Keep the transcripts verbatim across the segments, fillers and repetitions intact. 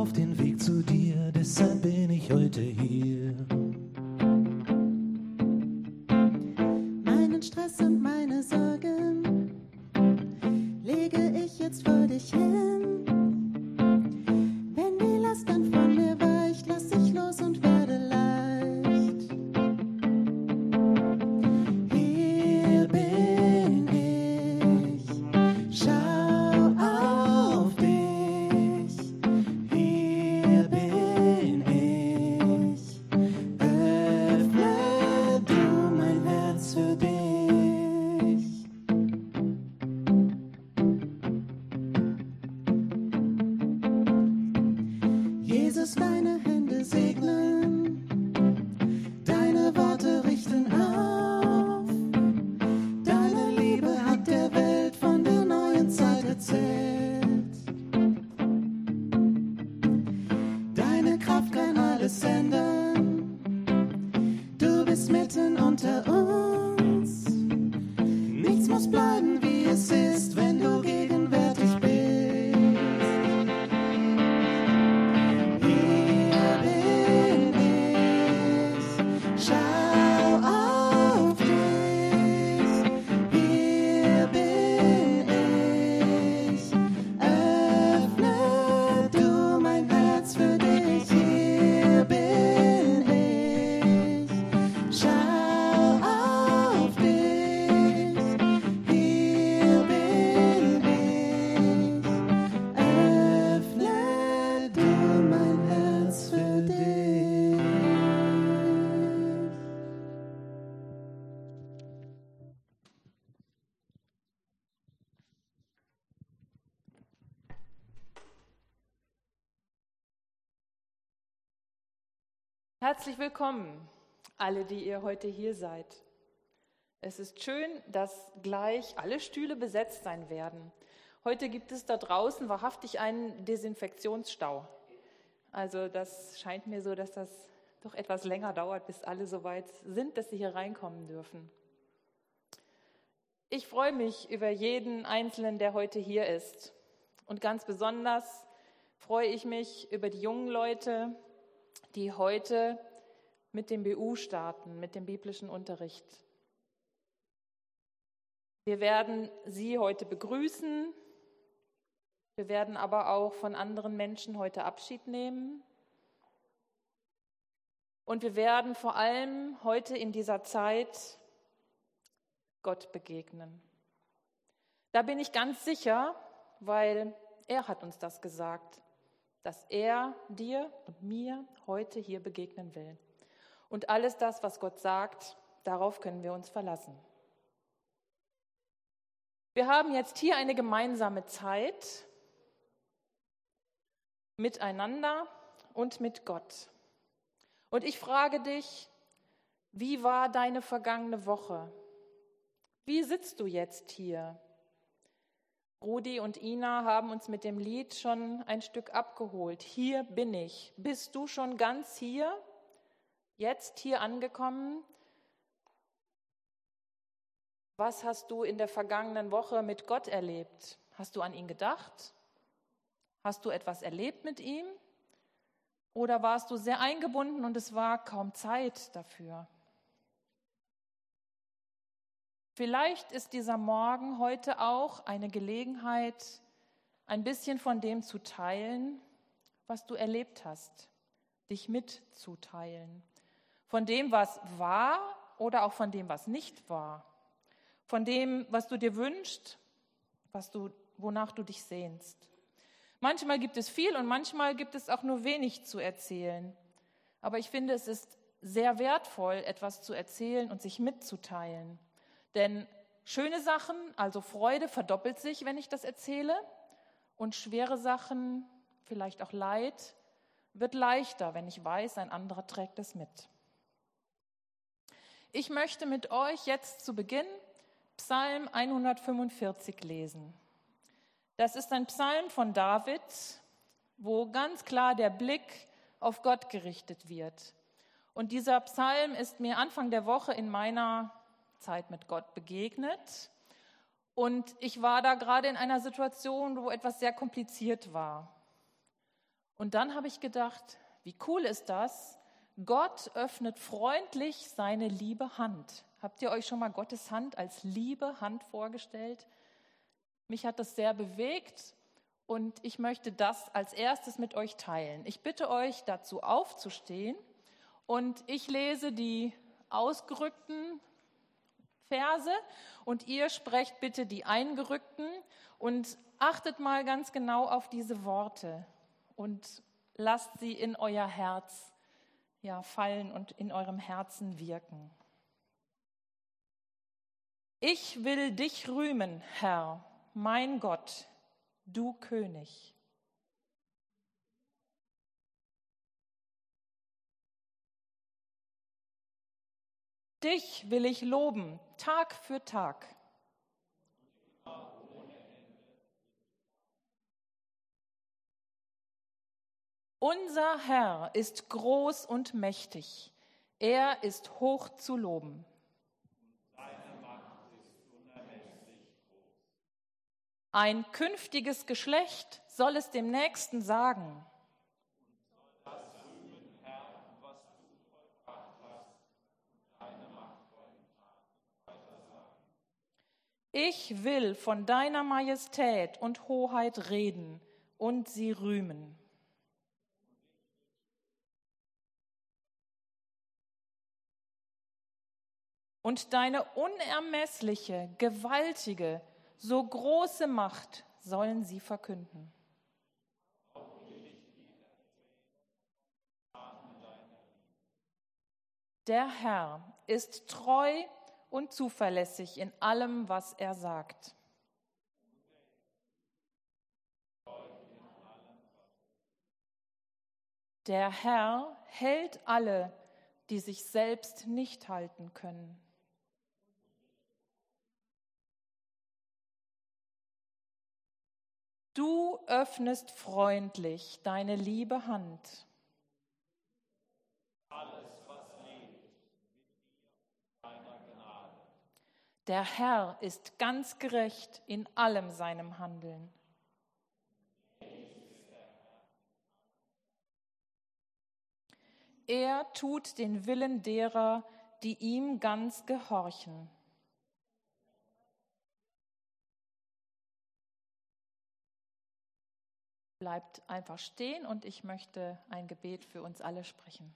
auf den Weg zu dir, deshalb bin ich heute hier. Meinen Stress und meine Sorgen lege ich jetzt vor dich hin. Wenn die Last dann von mir weicht, lass ich los und werde leicht. Hier bin ich, schau auf dich. Hier bin ich, öffne du mein Herz für dich. Jesus, deine Hände segnen, deine Worte richten auf. Deine Liebe hat der Welt von der neuen Zeit erzählt. Deine Kraft kann alles ändern, du bist mitten unter uns. Nichts muss bleiben, wie es ist, wenn du gegenwärtig bist. Hier bin ich, schau auf dich. Hier bin ich, öffne du mein Herz für dich. Hier bin ich, schau auf dich. Hier bin ich, öffne du mein Herz für dich. Herzlich willkommen, alle, die ihr heute hier seid. Es ist schön, dass gleich alle Stühle besetzt sein werden. Heute gibt es da draußen wahrhaftig einen Desinfektionsstau. Also das scheint mir so, dass das doch etwas länger dauert, bis alle so weit sind, dass sie hier reinkommen dürfen. Ich freue mich über jeden Einzelnen, der heute hier ist. Und ganz besonders freue ich mich über die jungen Leute, die heute mit dem B U starten, mit dem biblischen Unterricht. Wir werden Sie heute begrüßen. Wir werden aber auch von anderen Menschen heute Abschied nehmen. Und wir werden vor allem heute in dieser Zeit Gott begegnen. Da bin ich ganz sicher, weil er hat uns das gesagt, dass er dir und mir heute hier begegnen will. Und alles das, was Gott sagt, darauf können wir uns verlassen. Wir haben jetzt hier eine gemeinsame Zeit miteinander und mit Gott. Und ich frage dich, wie war deine vergangene Woche? Wie sitzt du jetzt hier? Rudi und Ina haben uns mit dem Lied schon ein Stück abgeholt. Hier bin ich. Bist du schon ganz hier? Jetzt hier angekommen? Was hast du in der vergangenen Woche mit Gott erlebt? Hast du an ihn gedacht? Hast du etwas erlebt mit ihm? Oder warst du sehr eingebunden und es war kaum Zeit dafür? Vielleicht ist dieser Morgen heute auch eine Gelegenheit, ein bisschen von dem zu teilen, was du erlebt hast, dich mitzuteilen. Von dem, was war oder auch von dem, was nicht war. Von dem, was du dir wünschst, was du, wonach du dich sehnst. Manchmal gibt es viel und manchmal gibt es auch nur wenig zu erzählen. Aber ich finde, es ist sehr wertvoll, etwas zu erzählen und sich mitzuteilen. Denn schöne Sachen, also Freude, verdoppelt sich, wenn ich das erzähle. Und schwere Sachen, vielleicht auch Leid, wird leichter, wenn ich weiß, ein anderer trägt es mit. Ich möchte mit euch jetzt zu Beginn Psalm hundertfünfundvierzig lesen. Das ist ein Psalm von David, wo ganz klar der Blick auf Gott gerichtet wird. Und dieser Psalm ist mir Anfang der Woche in meiner Zeit mit Gott begegnet. Und ich war da gerade in einer Situation, wo etwas sehr kompliziert war. Und dann habe ich gedacht, wie cool ist das? Gott öffnet freundlich seine liebe Hand. Habt ihr euch schon mal Gottes Hand als liebe Hand vorgestellt? Mich hat das sehr bewegt und ich möchte das als erstes mit euch teilen. Ich bitte euch dazu aufzustehen und ich lese die ausgerückten Verse und ihr sprecht bitte die eingerückten und achtet mal ganz genau auf diese Worte und lasst sie in euer Herz ja, fallen und in eurem Herzen wirken. Ich will dich rühmen, Herr, mein Gott, du König. Dich will ich loben, Tag für Tag. Unser Herr ist groß und mächtig. Er ist hoch zu loben. Seine Macht ist unermesslich groß. Ein künftiges Geschlecht soll es dem Nächsten sagen. Das rühmen, Herr, was du vollbracht hast, und deine machtvollen Taten weitersagen. Ich will von deiner Majestät und Hoheit reden und sie rühmen. Und deine unermessliche, gewaltige, so große Macht sollen sie verkünden. Der Herr ist treu und zuverlässig in allem, was er sagt. Der Herr hält alle, die sich selbst nicht halten können. Du öffnest freundlich deine liebe Hand. Alles, was lebt, mit deiner Gnade. Der Herr ist ganz gerecht in allem seinem Handeln. Er tut den Willen derer, die ihm ganz gehorchen. Bleibt einfach stehen und ich möchte ein Gebet für uns alle sprechen.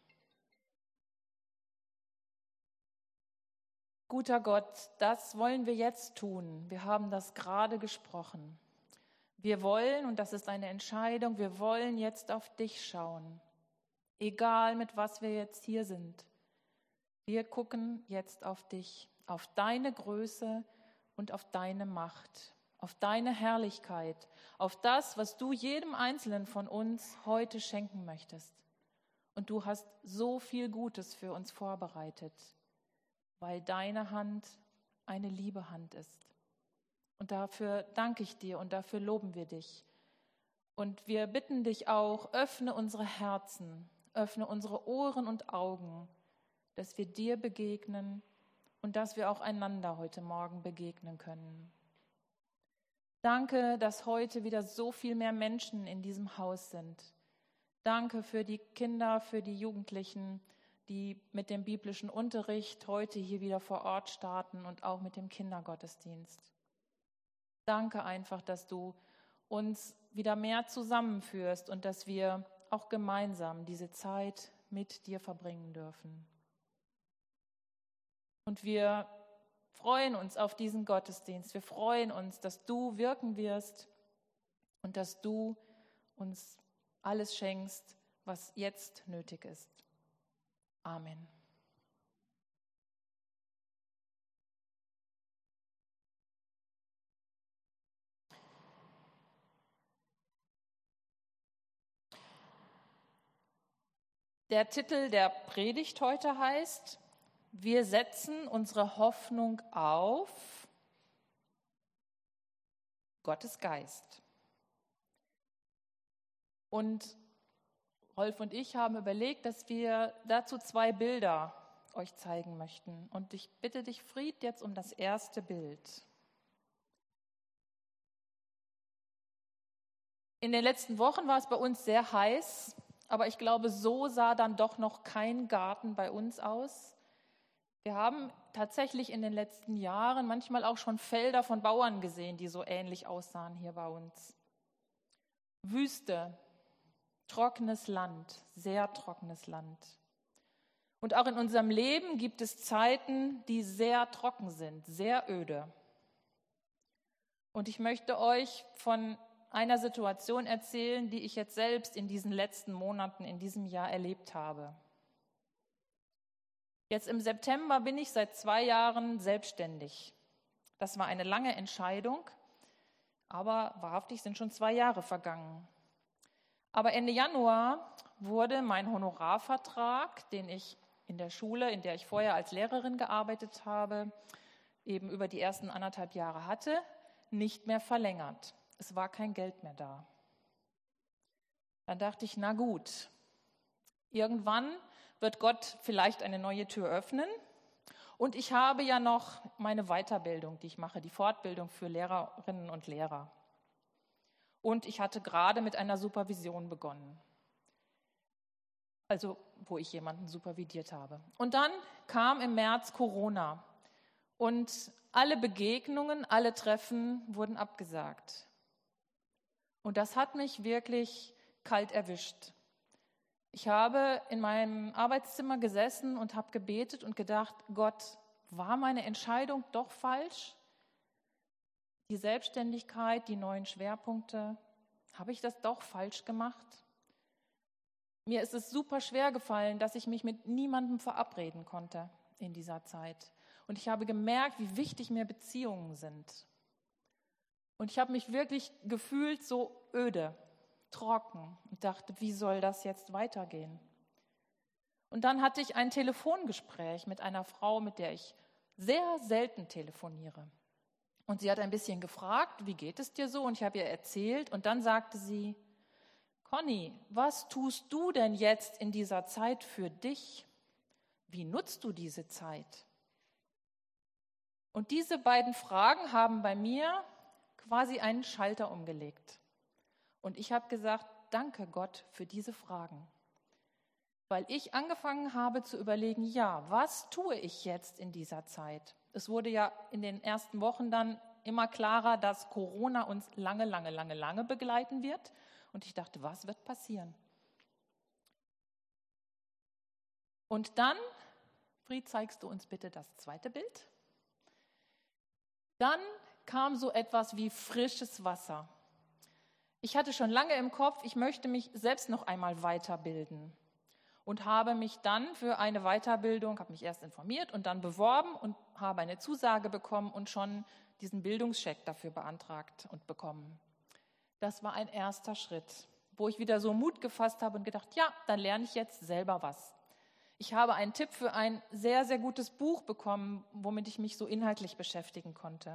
Guter Gott, das wollen wir jetzt tun. Wir haben das gerade gesprochen. Wir wollen, und das ist eine Entscheidung, wir wollen jetzt auf dich schauen. Egal, mit was wir jetzt hier sind. Wir gucken jetzt auf dich, auf deine Größe und auf deine Macht, auf deine Herrlichkeit, auf das, was du jedem Einzelnen von uns heute schenken möchtest. Und du hast so viel Gutes für uns vorbereitet, weil deine Hand eine liebe Hand ist. Und dafür danke ich dir und dafür loben wir dich. Und wir bitten dich auch, öffne unsere Herzen, öffne unsere Ohren und Augen, dass wir dir begegnen und dass wir auch einander heute Morgen begegnen können. Danke, dass heute wieder so viel mehr Menschen in diesem Haus sind. Danke für die Kinder, für die Jugendlichen, die mit dem biblischen Unterricht heute hier wieder vor Ort starten und auch mit dem Kindergottesdienst. Danke einfach, dass du uns wieder mehr zusammenführst und dass wir auch gemeinsam diese Zeit mit dir verbringen dürfen. Und wir freuen uns auf diesen Gottesdienst. Wir freuen uns, dass du wirken wirst und dass du uns alles schenkst, was jetzt nötig ist. Amen. Der Titel der Predigt heute heißt: Wir setzen unsere Hoffnung auf Gottes Geist. Und Rolf und ich haben überlegt, dass wir dazu zwei Bilder euch zeigen möchten. Und ich bitte dich, Fried, jetzt um das erste Bild. In den letzten Wochen war es bei uns sehr heiß, aber ich glaube, so sah dann doch noch kein Garten bei uns aus. Wir haben tatsächlich in den letzten Jahren manchmal auch schon Felder von Bauern gesehen, die so ähnlich aussahen hier bei uns. Wüste, trockenes Land, sehr trockenes Land. Und auch in unserem Leben gibt es Zeiten, die sehr trocken sind, sehr öde. Und ich möchte euch von einer Situation erzählen, die ich jetzt selbst in diesen letzten Monaten, in diesem Jahr erlebt habe. Jetzt im September bin ich seit zwei Jahren selbstständig. Das war eine lange Entscheidung, aber wahrhaftig sind schon zwei Jahre vergangen. Aber Ende Januar wurde mein Honorarvertrag, den ich in der Schule, in der ich vorher als Lehrerin gearbeitet habe, eben über die ersten anderthalb Jahre hatte, nicht mehr verlängert. Es war kein Geld mehr da. Dann dachte ich, na gut, irgendwann wird Gott vielleicht eine neue Tür öffnen. Und ich habe ja noch meine Weiterbildung, die ich mache, die Fortbildung für Lehrerinnen und Lehrer. Und ich hatte gerade mit einer Supervision begonnen. Also, wo ich jemanden supervidiert habe. Und dann kam im März Corona. Und alle Begegnungen, alle Treffen wurden abgesagt. Und das hat mich wirklich kalt erwischt. Ich habe in meinem Arbeitszimmer gesessen und habe gebetet und gedacht, Gott, war meine Entscheidung doch falsch? Die Selbstständigkeit, die neuen Schwerpunkte, habe ich das doch falsch gemacht? Mir ist es super schwer gefallen, dass ich mich mit niemandem verabreden konnte in dieser Zeit. Und ich habe gemerkt, wie wichtig mir Beziehungen sind. Und ich habe mich wirklich gefühlt so öde, trocken und dachte, wie soll das jetzt weitergehen? Und dann hatte ich ein Telefongespräch mit einer Frau, mit der ich sehr selten telefoniere. Und sie hat ein bisschen gefragt, wie geht es dir so? Und ich habe ihr erzählt und dann sagte sie, Conny, was tust du denn jetzt in dieser Zeit für dich? Wie nutzt du diese Zeit? Und diese beiden Fragen haben bei mir quasi einen Schalter umgelegt. Und ich habe gesagt, danke Gott für diese Fragen. Weil ich angefangen habe zu überlegen, ja, was tue ich jetzt in dieser Zeit? Es wurde ja in den ersten Wochen dann immer klarer, dass Corona uns lange, lange, lange, lange begleiten wird. Und ich dachte, was wird passieren? Und dann, Fried, zeigst du uns bitte das zweite Bild? Dann kam so etwas wie frisches Wasser. Ich hatte schon lange im Kopf, ich möchte mich selbst noch einmal weiterbilden und habe mich dann für eine Weiterbildung, habe mich erst informiert und dann beworben und habe eine Zusage bekommen und schon diesen Bildungscheck dafür beantragt und bekommen. Das war ein erster Schritt, wo ich wieder so Mut gefasst habe und gedacht, ja, dann lerne ich jetzt selber was. Ich habe einen Tipp für ein sehr, sehr gutes Buch bekommen, womit ich mich so inhaltlich beschäftigen konnte.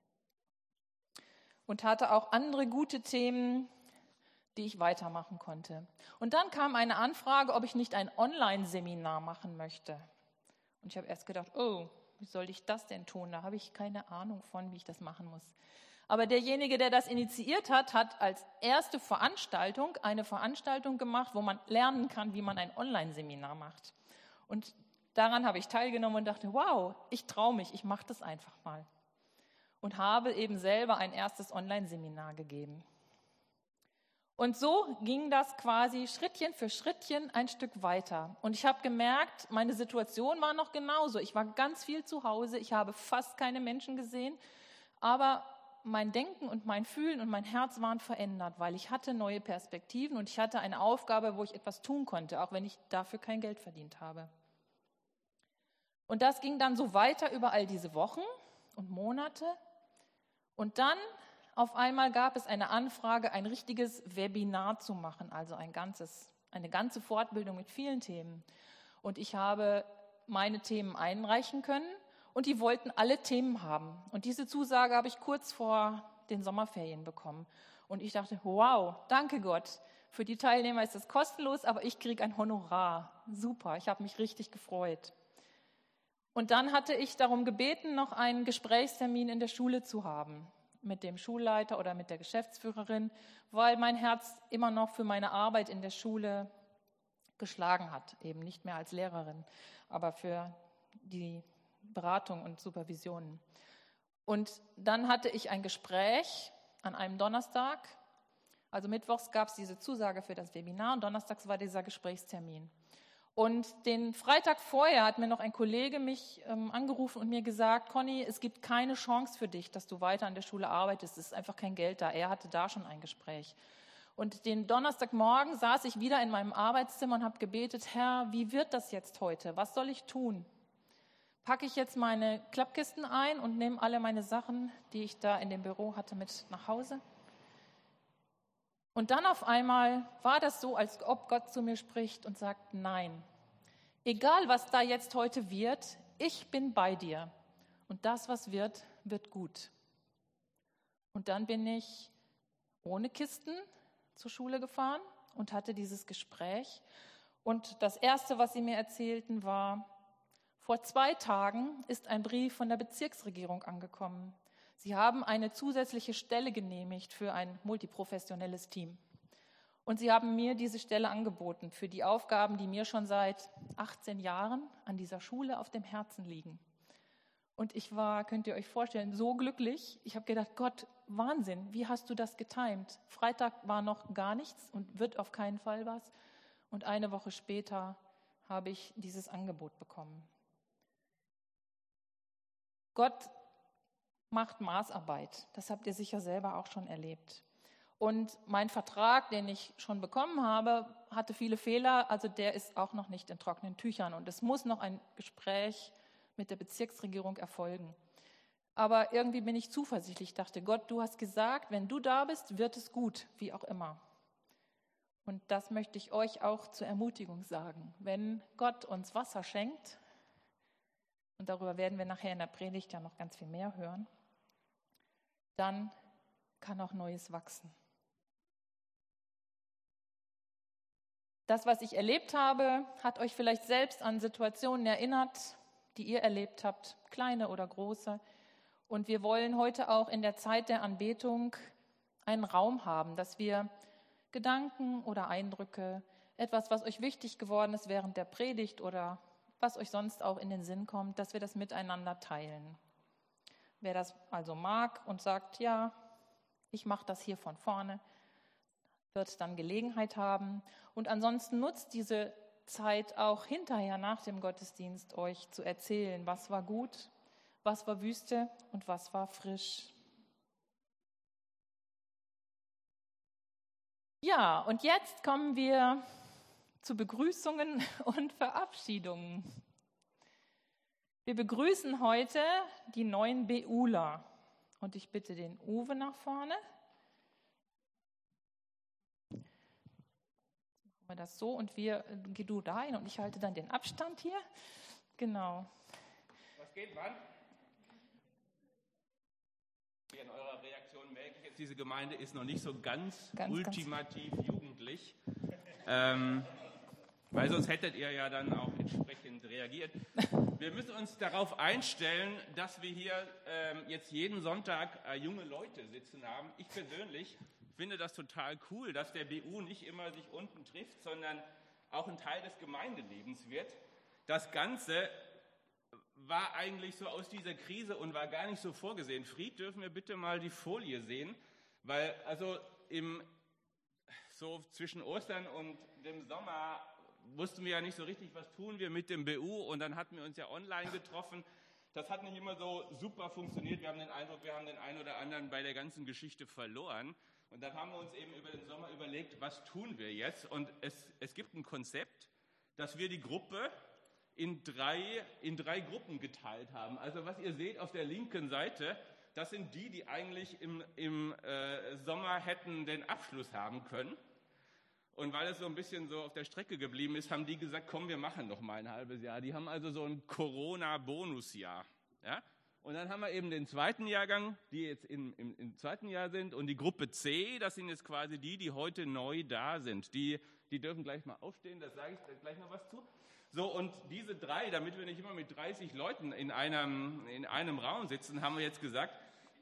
Und hatte auch andere gute Themen, die ich weitermachen konnte. Und dann kam eine Anfrage, ob ich nicht ein Online-Seminar machen möchte. Und ich habe erst gedacht, oh, wie soll ich das denn tun? Da habe ich keine Ahnung von, wie ich das machen muss. Aber derjenige, der das initiiert hat, hat als erste Veranstaltung eine Veranstaltung gemacht, wo man lernen kann, wie man ein Online-Seminar macht. Und daran habe ich teilgenommen und dachte, wow, ich traue mich, ich mache das einfach mal. Und habe eben selber ein erstes Online-Seminar gegeben. Und so ging das quasi Schrittchen für Schrittchen ein Stück weiter. Und ich habe gemerkt, meine Situation war noch genauso. Ich war ganz viel zu Hause, ich habe fast keine Menschen gesehen, aber mein Denken und mein Fühlen und mein Herz waren verändert, weil ich hatte neue Perspektiven und ich hatte eine Aufgabe, wo ich etwas tun konnte, auch wenn ich dafür kein Geld verdient habe. Und das ging dann so weiter über all diese Wochen und Monate. Und dann auf einmal gab es eine Anfrage, ein richtiges Webinar zu machen, also ein ganzes, eine ganze Fortbildung mit vielen Themen. Und ich habe meine Themen einreichen können und die wollten alle Themen haben. Und diese Zusage habe ich kurz vor den Sommerferien bekommen. Und ich dachte, wow, danke Gott. Für die Teilnehmer ist das kostenlos, aber ich kriege ein Honorar. Super, ich habe mich richtig gefreut. Und dann hatte ich darum gebeten, noch einen Gesprächstermin in der Schule zu haben. mit dem Schulleiter oder mit der Geschäftsführerin, weil mein Herz immer noch für meine Arbeit in der Schule geschlagen hat, eben nicht mehr als Lehrerin, aber für die Beratung und Supervisionen. Und dann hatte ich ein Gespräch an einem Donnerstag, also mittwochs gab es diese Zusage für das Webinar und donnerstags war dieser Gesprächstermin. Und den Freitag vorher hat mir noch ein Kollege mich ähm, angerufen und mir gesagt, Conny, es gibt keine Chance für dich, dass du weiter an der Schule arbeitest. Es ist einfach kein Geld da. Er hatte da schon ein Gespräch. Und den Donnerstagmorgen saß ich wieder in meinem Arbeitszimmer und habe gebetet, Herr, wie wird das jetzt heute? Was soll ich tun? Packe ich jetzt meine Klappkisten ein und nehme alle meine Sachen, die ich da in dem Büro hatte, mit nach Hause? Und dann auf einmal war das so, als ob Gott zu mir spricht und sagt, nein, egal was da jetzt heute wird, ich bin bei dir. Und das, was wird, wird gut. Und dann bin ich ohne Kisten zur Schule gefahren und hatte dieses Gespräch. Und das Erste, was sie mir erzählten, war, vor zwei Tagen ist ein Brief von der Bezirksregierung angekommen. Sie haben eine zusätzliche Stelle genehmigt für ein multiprofessionelles Team. Und sie haben mir diese Stelle angeboten für die Aufgaben, die mir schon seit achtzehn Jahren an dieser Schule auf dem Herzen liegen. Und ich war, könnt ihr euch vorstellen, so glücklich. Ich habe gedacht, Gott, Wahnsinn, wie hast du das getimt? Freitag war noch gar nichts und wird auf keinen Fall was. Und eine Woche später habe ich dieses Angebot bekommen. Gott macht Maßarbeit. Das habt ihr sicher selber auch schon erlebt. Und mein Vertrag, den ich schon bekommen habe, hatte viele Fehler. Also der ist auch noch nicht in trockenen Tüchern. Und es muss noch ein Gespräch mit der Bezirksregierung erfolgen. Aber irgendwie bin ich zuversichtlich. Ich dachte, Gott, du hast gesagt, wenn du da bist, wird es gut, wie auch immer. Und das möchte ich euch auch zur Ermutigung sagen. Wenn Gott uns Wasser schenkt, und darüber werden wir nachher in der Predigt ja noch ganz viel mehr hören, dann kann auch Neues wachsen. Das, was ich erlebt habe, hat euch vielleicht selbst an Situationen erinnert, die ihr erlebt habt, kleine oder große. Und wir wollen heute auch in der Zeit der Anbetung einen Raum haben, dass wir Gedanken oder Eindrücke, etwas, was euch wichtig geworden ist während der Predigt oder was euch sonst auch in den Sinn kommt, dass wir das miteinander teilen. Wer das also mag und sagt, ja, ich mache das hier von vorne, wird dann Gelegenheit haben. Und ansonsten nutzt diese Zeit auch hinterher nach dem Gottesdienst, euch zu erzählen, was war gut, was war Wüste und was war frisch. Ja, und jetzt kommen wir zu Begrüßungen und Verabschiedungen. Wir begrüßen heute die neuen BUler. Und ich bitte den Uwe nach vorne. Jetzt machen wir das so und wir, geh du da hin und ich halte dann den Abstand hier. Genau. Was geht, wann? In eurer Reaktion merke ich jetzt, diese Gemeinde ist noch nicht so ganz, ganz ultimativ ganz jugendlich. Ähm, weil sonst hättet ihr ja dann auch entsprechend reagiert. Wir müssen uns darauf einstellen, dass wir hier ähm, jetzt jeden Sonntag äh, junge Leute sitzen haben. Ich persönlich finde das total cool, dass der B U nicht immer sich unten trifft, sondern auch ein Teil des Gemeindelebens wird. Das Ganze war eigentlich so aus dieser Krise und war gar nicht so vorgesehen. Fried, dürfen wir bitte mal die Folie sehen? Weil also im, so zwischen Ostern und dem Sommer wussten wir ja nicht so richtig, was tun wir mit dem B U und dann hatten wir uns ja online getroffen. Das hat nicht immer so super funktioniert. Wir haben den Eindruck, wir haben den einen oder anderen bei der ganzen Geschichte verloren. Und dann haben wir uns eben über den Sommer überlegt, was tun wir jetzt? Und es, es gibt ein Konzept, dass wir die Gruppe in drei, in drei Gruppen geteilt haben. Also was ihr seht auf der linken Seite, das sind die, die eigentlich im, im äh, Sommer hätten den Abschluss haben können. Und weil es so ein bisschen so auf der Strecke geblieben ist, haben die gesagt, komm, wir machen noch mal ein halbes Jahr. Die haben also so ein Corona-Bonusjahr. Ja? Und dann haben wir eben den zweiten Jahrgang, die jetzt im, im, im zweiten Jahr sind. Und die Gruppe C, das sind jetzt quasi die, die heute neu da sind. Die, die dürfen gleich mal aufstehen, da sage ich gleich noch was zu. So, und diese drei, damit wir nicht immer mit dreißig Leuten in einem, in einem Raum sitzen, haben wir jetzt gesagt,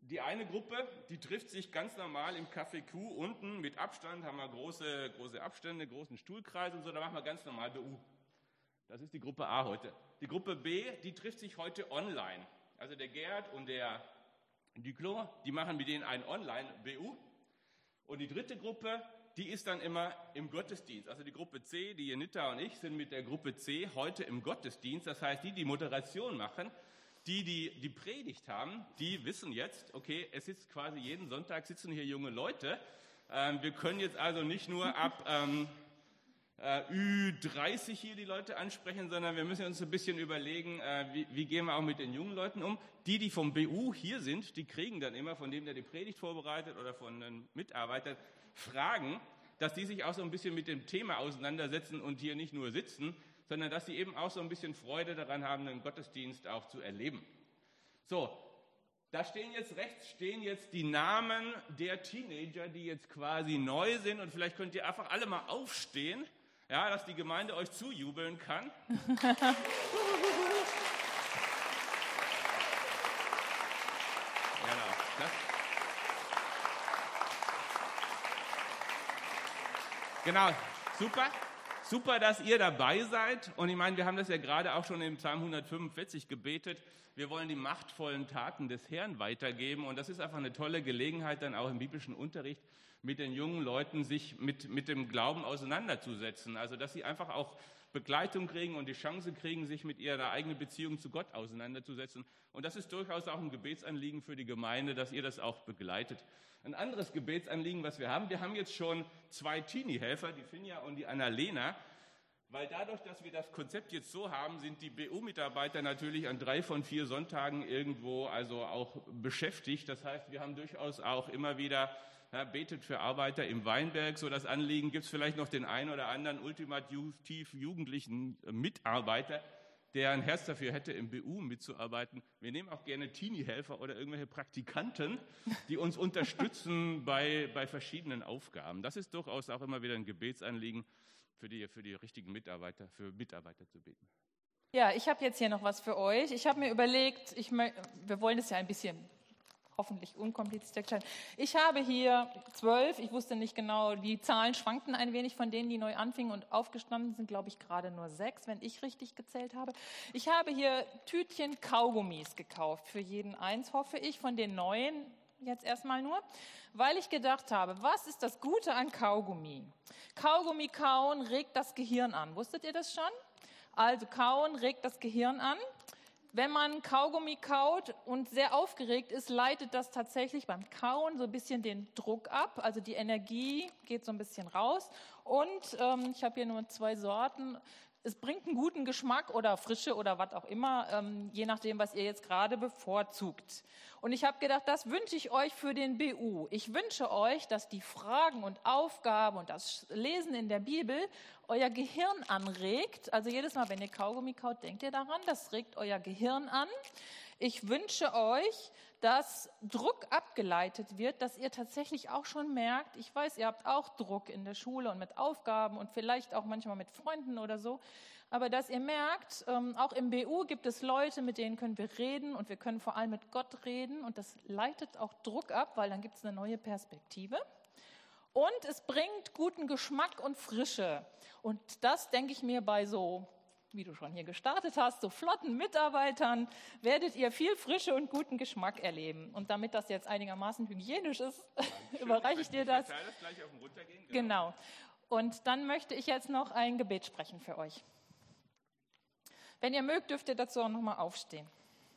Die eine Gruppe, die trifft sich ganz normal im Café Q unten mit Abstand, haben wir große, große Abstände, großen Stuhlkreis und so, da machen wir ganz normal B U. Das ist die Gruppe A heute. Die Gruppe B, die trifft sich heute online. Also der Gerd und der Duclos, die machen mit denen ein Online-B U. Und die dritte Gruppe, die ist dann immer im Gottesdienst. Also die Gruppe C, die Janita und ich, sind mit der Gruppe C heute im Gottesdienst. Das heißt, die, die Moderation machen, die, die die Predigt haben, die wissen jetzt, okay, es sitzt quasi jeden Sonntag, sitzen hier junge Leute. Ähm, wir können jetzt also nicht nur ab ähm, äh, Ü dreißig hier die Leute ansprechen, sondern wir müssen uns ein bisschen überlegen, äh, wie, wie gehen wir auch mit den jungen Leuten um. Die, die vom B U hier sind, die kriegen dann immer von dem, der die Predigt vorbereitet oder von den Mitarbeitern, Fragen, dass die sich auch so ein bisschen mit dem Thema auseinandersetzen und hier nicht nur sitzen, sondern dass sie eben auch so ein bisschen Freude daran haben, den Gottesdienst auch zu erleben. So, da stehen jetzt rechts stehen jetzt die Namen der Teenager, die jetzt quasi neu sind, und vielleicht könnt ihr einfach alle mal aufstehen, ja, dass die Gemeinde euch zujubeln kann. Genau. Das Genau, super, super, dass ihr dabei seid. Und ich meine, wir haben das ja gerade auch schon im Psalm hundertfünfundvierzig gebetet. Wir wollen die machtvollen Taten des Herrn weitergeben. Und das ist einfach eine tolle Gelegenheit, dann auch im biblischen Unterricht mit den jungen Leuten sich mit, mit dem Glauben auseinanderzusetzen. Also, dass sie einfach auch Begleitung kriegen und die Chance kriegen, sich mit ihrer eigenen Beziehung zu Gott auseinanderzusetzen. Und das ist durchaus auch ein Gebetsanliegen für die Gemeinde, dass ihr das auch begleitet. Ein anderes Gebetsanliegen, was wir haben, wir haben jetzt schon zwei Teenie-Helfer, die Finja und die Annalena, weil dadurch, dass wir das Konzept jetzt so haben, sind die B U-Mitarbeiter natürlich an drei von vier Sonntagen irgendwo also auch beschäftigt. Das heißt, wir haben durchaus auch immer wieder ja, betet für Arbeiter im Weinberg, so das Anliegen, gibt es vielleicht noch den einen oder anderen ultimativ jugendlichen Mitarbeiter, der ein Herz dafür hätte, im B U mitzuarbeiten. Wir nehmen auch gerne Teenie-Helfer oder irgendwelche Praktikanten, die uns unterstützen bei, bei verschiedenen Aufgaben. Das ist durchaus auch immer wieder ein Gebetsanliegen, für die, für die richtigen Mitarbeiter, für Mitarbeiter zu beten. Ja, ich habe jetzt hier noch was für euch. Ich habe mir überlegt, ich, wir wollen es ja ein bisschen hoffentlich unkompliziert gestalten. Ich habe hier zwölf, ich wusste nicht genau, die Zahlen schwankten ein wenig von denen, die neu anfingen, und aufgestanden sind, glaube ich, gerade nur sechs, wenn ich richtig gezählt habe. Ich habe hier Tütchen Kaugummis gekauft, für jeden eins, hoffe ich, von den neuen, jetzt erstmal nur, weil ich gedacht habe, was ist das Gute an Kaugummi? Kaugummi kauen regt das Gehirn an. Wusstet ihr das schon? Also kauen regt das Gehirn an. Wenn man Kaugummi kaut und sehr aufgeregt ist, leitet das tatsächlich beim Kauen so ein bisschen den Druck ab. Also die Energie geht so ein bisschen raus. Und ähm, ich habe hier nur zwei Sorten. Es bringt einen guten Geschmack oder Frische oder was auch immer, ähm, je nachdem, was ihr jetzt gerade bevorzugt. Und ich habe gedacht, das wünsche ich euch für den B U. Ich wünsche euch, dass die Fragen und Aufgaben und das Lesen in der Bibel euer Gehirn anregt. Also jedes Mal, wenn ihr Kaugummi kaut, denkt ihr daran, das regt euer Gehirn an. Ich wünsche euch, dass Druck abgeleitet wird, dass ihr tatsächlich auch schon merkt, ich weiß, ihr habt auch Druck in der Schule und mit Aufgaben und vielleicht auch manchmal mit Freunden oder so, aber dass ihr merkt, ähm, auch im B U gibt es Leute, mit denen können wir reden, und wir können vor allem mit Gott reden, und das leitet auch Druck ab, weil dann gibt es eine neue Perspektive. Und es bringt guten Geschmack und Frische. Und das denke ich mir bei so, wie du schon hier gestartet hast, so flotten Mitarbeitern, werdet ihr viel Frische und guten Geschmack erleben. Und damit das jetzt einigermaßen hygienisch ist, überreiche ich dir das. Ich das gleich auf dem Runtergehen. Genau. Und dann möchte ich jetzt noch ein Gebet sprechen für euch. Wenn ihr mögt, dürft ihr dazu auch nochmal aufstehen.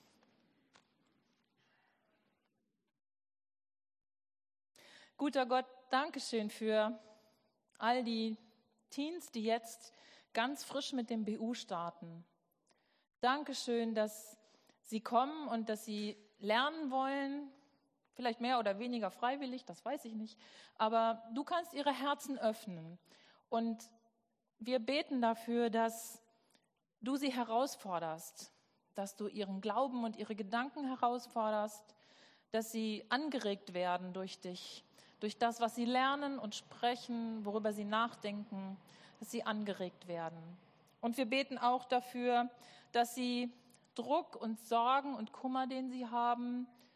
Guter Gott, Dankeschön für all die Teens, die jetzt ganz frisch mit dem B U starten. Dankeschön, dass sie kommen und dass sie lernen wollen, vielleicht mehr oder weniger freiwillig, das weiß ich nicht, aber du kannst ihre Herzen öffnen. Und wir beten dafür, dass du sie herausforderst, dass du ihren Glauben und ihre Gedanken herausforderst, dass sie angeregt werden durch dich, durch das, was sie lernen und sprechen, worüber sie nachdenken, dass sie angeregt werden. Und wir beten auch dafür, dass sie Druck und Sorgen und Kummer, den sie haben,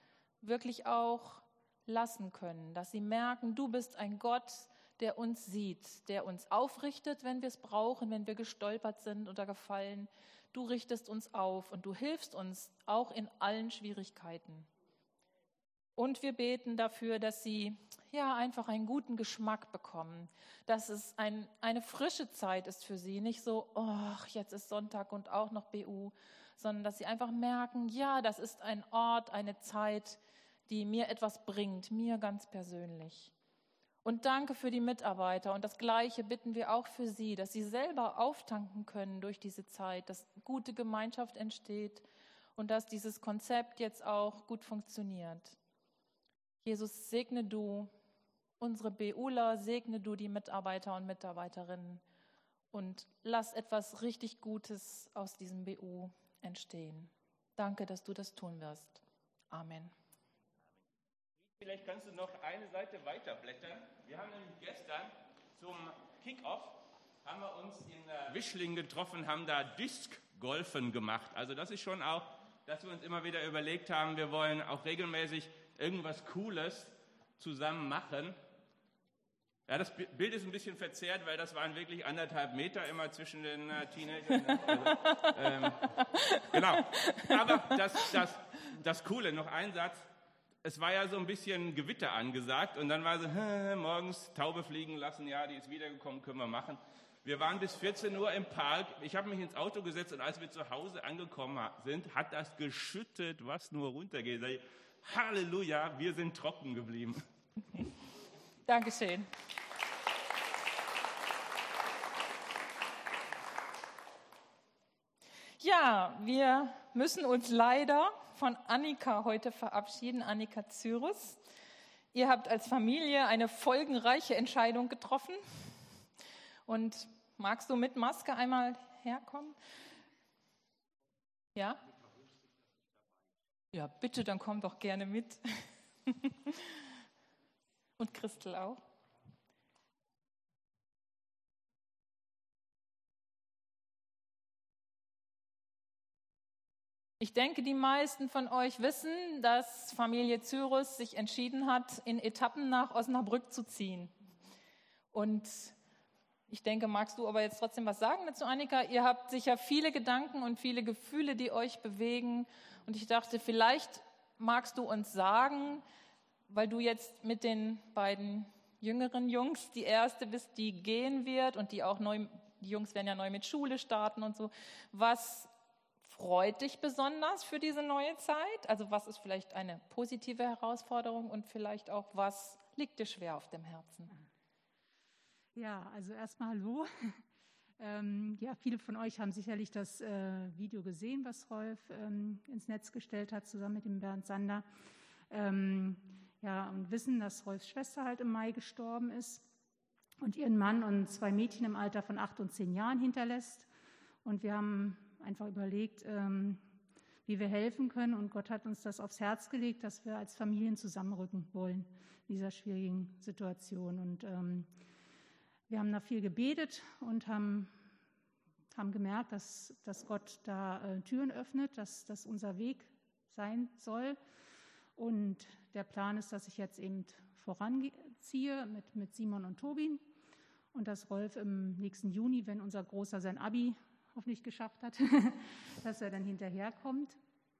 wirklich auch lassen können, dass sie merken, du bist ein Gott, der uns sieht, der uns aufrichtet, wenn wir es brauchen, wenn wir gestolpert sind oder gefallen. Du richtest uns auf und du hilfst uns auch in allen Schwierigkeiten. Und wir beten dafür, dass sie ja einfach einen guten Geschmack bekommen, dass es ein, eine frische Zeit ist für sie, nicht so, oh, jetzt ist Sonntag und auch noch B U, sondern dass sie einfach merken, ja, das ist ein Ort, eine Zeit, die mir etwas bringt, mir ganz persönlich. Und danke für die Mitarbeiter und das Gleiche bitten wir auch für sie, dass sie selber auftanken können durch diese Zeit, dass gute Gemeinschaft entsteht und dass dieses Konzept jetzt auch gut funktioniert. Jesus, segne du unsere BUler, segne du die Mitarbeiter und Mitarbeiterinnen und lass etwas richtig Gutes aus diesem B U entstehen. Danke, dass du das tun wirst. Amen. Vielleicht kannst du noch eine Seite weiterblättern. Wir haben nämlich gestern zum Kick-Off haben wir uns in Wischling getroffen, haben da Disc-Golfen gemacht. Also das ist schon auch, dass wir uns immer wieder überlegt haben, wir wollen auch regelmäßig irgendwas Cooles zusammen machen. Ja, das Bild ist ein bisschen verzerrt, weil das waren wirklich anderthalb Meter immer zwischen den äh, Teenagern. Also, ähm, genau. Aber das, das, das Coole, noch ein Satz. Es war ja so ein bisschen Gewitter angesagt und dann war so, hä, morgens Taube fliegen lassen, ja, die ist wiedergekommen, können wir machen. Wir waren bis vierzehn Uhr im Park, ich habe mich ins Auto gesetzt und als wir zu Hause angekommen sind, hat das geschüttet, was nur runtergeht. Halleluja, wir sind trocken geblieben. Dankeschön. Ja, wir müssen uns leider von Annika heute verabschieden, Annika Cyrus. Ihr habt als Familie eine folgenreiche Entscheidung getroffen. Und magst du mit Maske einmal herkommen? Ja? Ja, bitte, dann komm doch gerne mit. Und Christel auch. Ich denke, die meisten von euch wissen, dass Familie Cyrus sich entschieden hat, in Etappen nach Osnabrück zu ziehen. Und ich denke, magst du aber jetzt trotzdem was sagen dazu, Annika? Ihr habt sicher viele Gedanken und viele Gefühle, die euch bewegen. Und ich dachte, vielleicht magst du uns sagen, weil du jetzt mit den beiden jüngeren Jungs die erste bist, die gehen wird und die auch neu, die Jungs werden ja neu mit Schule starten und so, was freut dich besonders für diese neue Zeit? Also was ist vielleicht eine positive Herausforderung und vielleicht auch, was liegt dir schwer auf dem Herzen? Ja, also erstmal hallo. Ähm, ja, viele von euch haben sicherlich das äh, Video gesehen, was Rolf ähm, ins Netz gestellt hat, zusammen mit dem Bernd Sander. Ähm, ja, und wissen, dass Rolfs Schwester halt im Mai gestorben ist und ihren Mann und zwei Mädchen im Alter von acht und zehn Jahren hinterlässt. Und wir haben einfach überlegt, ähm, wie wir helfen können. Und Gott hat uns das aufs Herz gelegt, dass wir als Familien zusammenrücken wollen in dieser schwierigen Situation. Und ähm, wir haben da viel gebetet und haben, haben gemerkt, dass, dass Gott da äh, Türen öffnet, dass das unser Weg sein soll. Und der Plan ist, dass ich jetzt eben voranziehe mit, mit Simon und Tobin und dass Rolf im nächsten Juni, wenn unser Großer sein Abi hoffentlich geschafft hat, dass er dann hinterherkommt.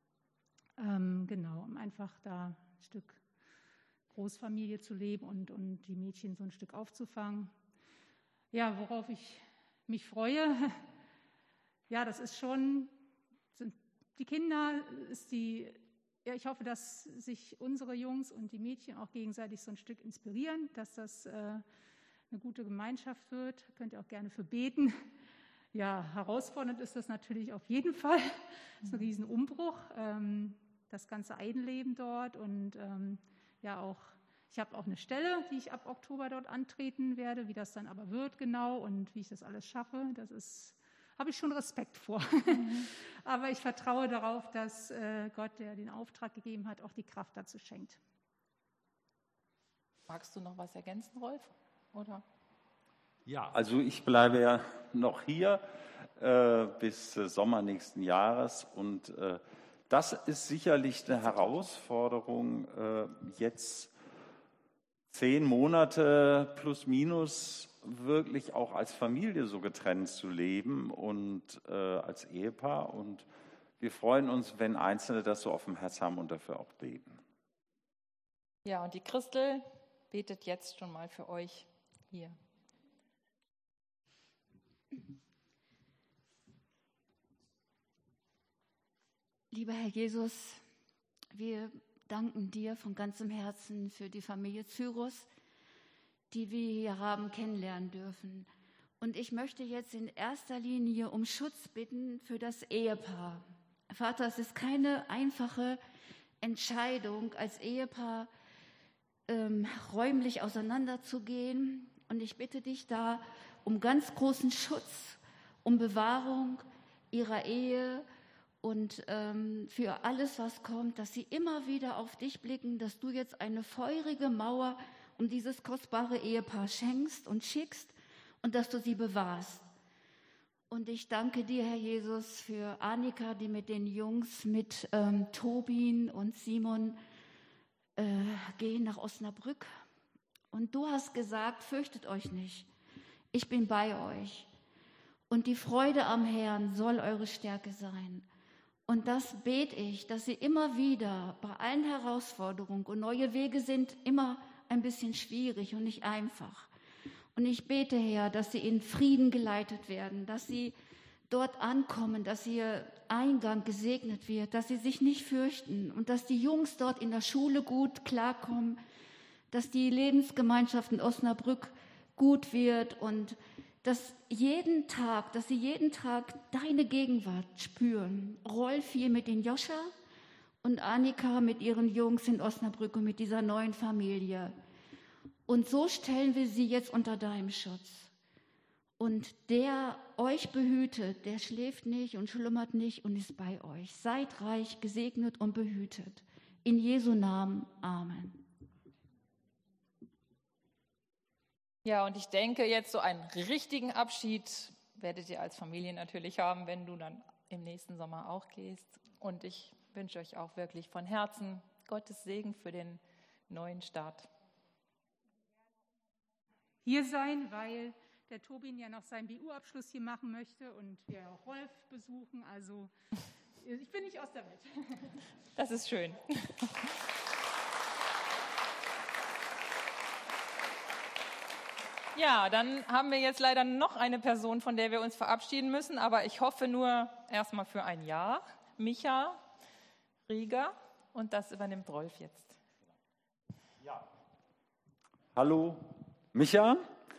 Ähm, genau, um einfach da ein Stück Großfamilie zu leben und, und die Mädchen so ein Stück aufzufangen. Ja, worauf ich mich freue, ja, das ist schon, sind die Kinder, ist die, ja, ich hoffe, dass sich unsere Jungs und die Mädchen auch gegenseitig so ein Stück inspirieren, dass das äh, eine gute Gemeinschaft wird. Könnt ihr auch gerne für beten. Ja, herausfordernd ist das natürlich auf jeden Fall. Das ist ein Riesenumbruch, ähm, das ganze Einleben dort und ähm, ja auch, ich habe auch eine Stelle, die ich ab Oktober dort antreten werde, wie das dann aber wird genau und wie ich das alles schaffe, das ist, habe ich schon Respekt vor. Mhm. Aber ich vertraue darauf, dass äh, Gott, der den Auftrag gegeben hat, auch die Kraft dazu schenkt. Magst du noch was ergänzen, Rolf? Oder? Ja, also ich bleibe ja noch hier äh, bis äh, Sommer nächsten Jahres und äh, das ist sicherlich eine Herausforderung, äh, jetzt zehn Monate plus minus wirklich auch als Familie so getrennt zu leben und äh, als Ehepaar. Und wir freuen uns, wenn Einzelne das so auf dem Herz haben und dafür auch beten. Ja, und die Christel betet jetzt schon mal für euch hier. Lieber Herr Jesus, wir danken dir von ganzem Herzen für die Familie Cyrus, die wir hier haben kennenlernen dürfen. Und ich möchte jetzt in erster Linie um Schutz bitten für das Ehepaar. Vater, es ist keine einfache Entscheidung, als Ehepaar ähm, räumlich auseinanderzugehen. Und ich bitte dich da um ganz großen Schutz, um Bewahrung ihrer Ehe und ähm, für alles, was kommt, dass sie immer wieder auf dich blicken, dass du jetzt eine feurige Mauer um dieses kostbare Ehepaar schenkst und schickst und dass du sie bewahrst. Und ich danke dir, Herr Jesus, für Annika, die mit den Jungs, mit ähm, Tobin und Simon äh, gehen nach Osnabrück. Und du hast gesagt, fürchtet euch nicht, ich bin bei euch. Und die Freude am Herrn soll eure Stärke sein. Und das bete ich, dass sie immer wieder bei allen Herausforderungen, und neue Wege sind immer ein bisschen schwierig und nicht einfach. Und ich bete, Herr, dass sie in Frieden geleitet werden, dass sie dort ankommen, dass ihr Eingang gesegnet wird, dass sie sich nicht fürchten und dass die Jungs dort in der Schule gut klarkommen, dass die Lebensgemeinschaft in Osnabrück gut wird und dass jeden Tag, dass sie jeden Tag deine Gegenwart spüren. Rolf hier mit den Joscha und Annika mit ihren Jungs in Osnabrück und mit dieser neuen Familie. Und so stellen wir sie jetzt unter deinem Schutz. Und der euch behütet, der schläft nicht und schlummert nicht und ist bei euch. Seid reich, gesegnet und behütet. In Jesu Namen. Amen. Ja, und ich denke, jetzt so einen richtigen Abschied werdet ihr als Familie natürlich haben, wenn du dann im nächsten Sommer auch gehst. Und ich wünsche euch auch wirklich von Herzen Gottes Segen für den neuen Start. Hier sein, weil der Tobin ja noch seinen B U-Abschluss hier machen möchte und wir auch Rolf besuchen. Also ich bin nicht aus der Welt. Das ist schön. Ja, dann haben wir jetzt leider noch eine Person, von der wir uns verabschieden müssen, aber ich hoffe nur erstmal für ein Jahr. Micha Rieger, und das übernimmt Rolf jetzt. Ja. Hallo Micha,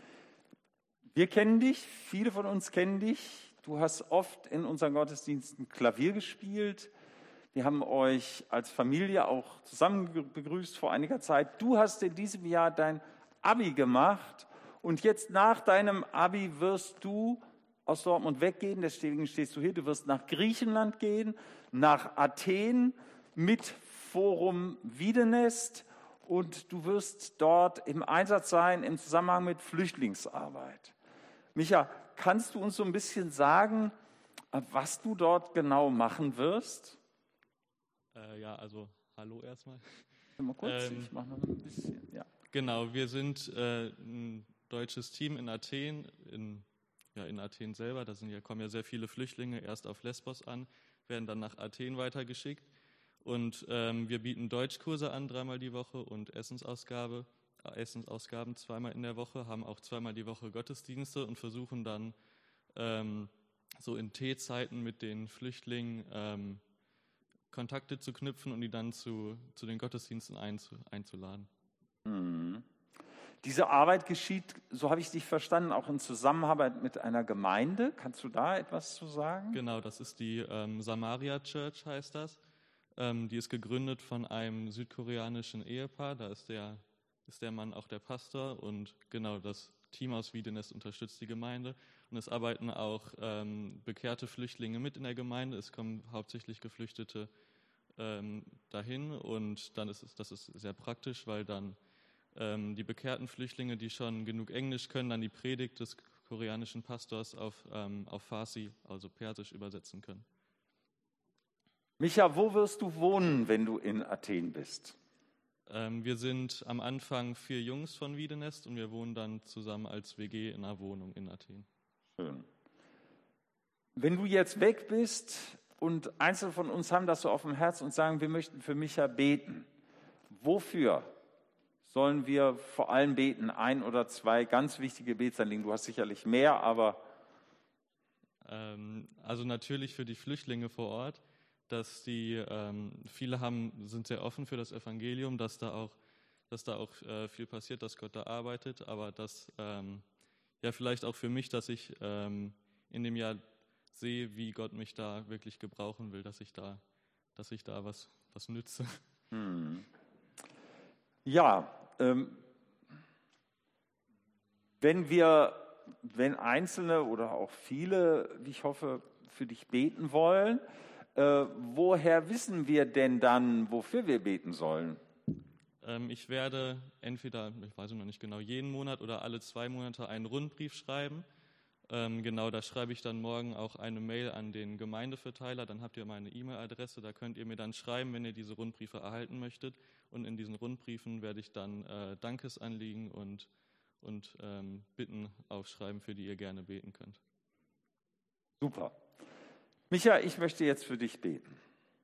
wir kennen dich, viele von uns kennen dich. Du hast oft in unseren Gottesdiensten Klavier gespielt. Wir haben euch als Familie auch zusammen begrüßt vor einiger Zeit. Du hast in diesem Jahr dein Abi gemacht. Und jetzt nach deinem Abi wirst du aus Dortmund weggehen, deswegen stehst du hier, du wirst nach Griechenland gehen, nach Athen mit Forum Wiedenest und du wirst dort im Einsatz sein im Zusammenhang mit Flüchtlingsarbeit. Micha, kannst du uns so ein bisschen sagen, was du dort genau machen wirst? Äh, ja, also hallo erstmal. Mal kurz, ähm, ich mache noch ein bisschen, ja. Genau, wir sind äh, ein deutsches Team in Athen, in, ja, in Athen selber, da sind ja, kommen ja sehr viele Flüchtlinge erst auf Lesbos an, werden dann nach Athen weitergeschickt und ähm, wir bieten Deutschkurse an, dreimal die Woche und Essensausgabe, äh, Essensausgaben zweimal in der Woche, haben auch zweimal die Woche Gottesdienste und versuchen dann ähm, so in Teezeiten mit den Flüchtlingen ähm, Kontakte zu knüpfen und die dann zu, zu den Gottesdiensten einzu, einzuladen. Mhm. Diese Arbeit geschieht, so habe ich dich verstanden, auch in Zusammenarbeit mit einer Gemeinde. Kannst du da etwas zu sagen? Genau, das ist die ähm, Samaria Church, heißt das. Ähm, die ist gegründet von einem südkoreanischen Ehepaar. Da ist der, ist der Mann auch der Pastor. Und genau, das Team aus Wiedenest unterstützt die Gemeinde. Und es arbeiten auch ähm, bekehrte Flüchtlinge mit in der Gemeinde. Es kommen hauptsächlich Geflüchtete ähm, dahin. Und dann ist es, das ist sehr praktisch, weil dann die bekehrten Flüchtlinge, die schon genug Englisch können, dann die Predigt des koreanischen Pastors auf, ähm, auf Farsi, also Persisch, übersetzen können. Micha, wo wirst du wohnen, wenn du in Athen bist? Ähm, wir sind am Anfang vier Jungs von Wiedenest und wir wohnen dann zusammen als W G in einer Wohnung in Athen. Schön. Wenn du jetzt weg bist und einzelne von uns haben das so auf dem Herz und sagen, wir möchten für Micha beten, wofür sollen wir vor allem beten? Ein oder zwei ganz wichtige Gebetsanliegen. Du hast sicherlich mehr, aber... Ähm, also natürlich für die Flüchtlinge vor Ort, dass die, ähm, viele haben, sind sehr offen für das Evangelium, dass da auch, dass da auch äh, viel passiert, dass Gott da arbeitet, aber dass, ähm, ja vielleicht auch für mich, dass ich ähm, in dem Jahr sehe, wie Gott mich da wirklich gebrauchen will, dass ich da, dass ich da was, was nütze. Hm. Ja, ähm, wenn wir, wenn Einzelne oder auch viele, wie ich hoffe, für dich beten wollen, äh, woher wissen wir denn dann, wofür wir beten sollen? Ähm, ich werde entweder, ich weiß noch nicht genau, jeden Monat oder alle zwei Monate einen Rundbrief schreiben. Ähm, genau, da schreibe ich dann morgen auch eine Mail an den Gemeindeverteiler, dann habt ihr meine E-Mail-Adresse, da könnt ihr mir dann schreiben, wenn ihr diese Rundbriefe erhalten möchtet. Und in diesen Rundbriefen werde ich dann äh, Dankesanliegen und, und ähm, Bitten aufschreiben, für die ihr gerne beten könnt. Super. Micha, ich möchte jetzt für dich beten.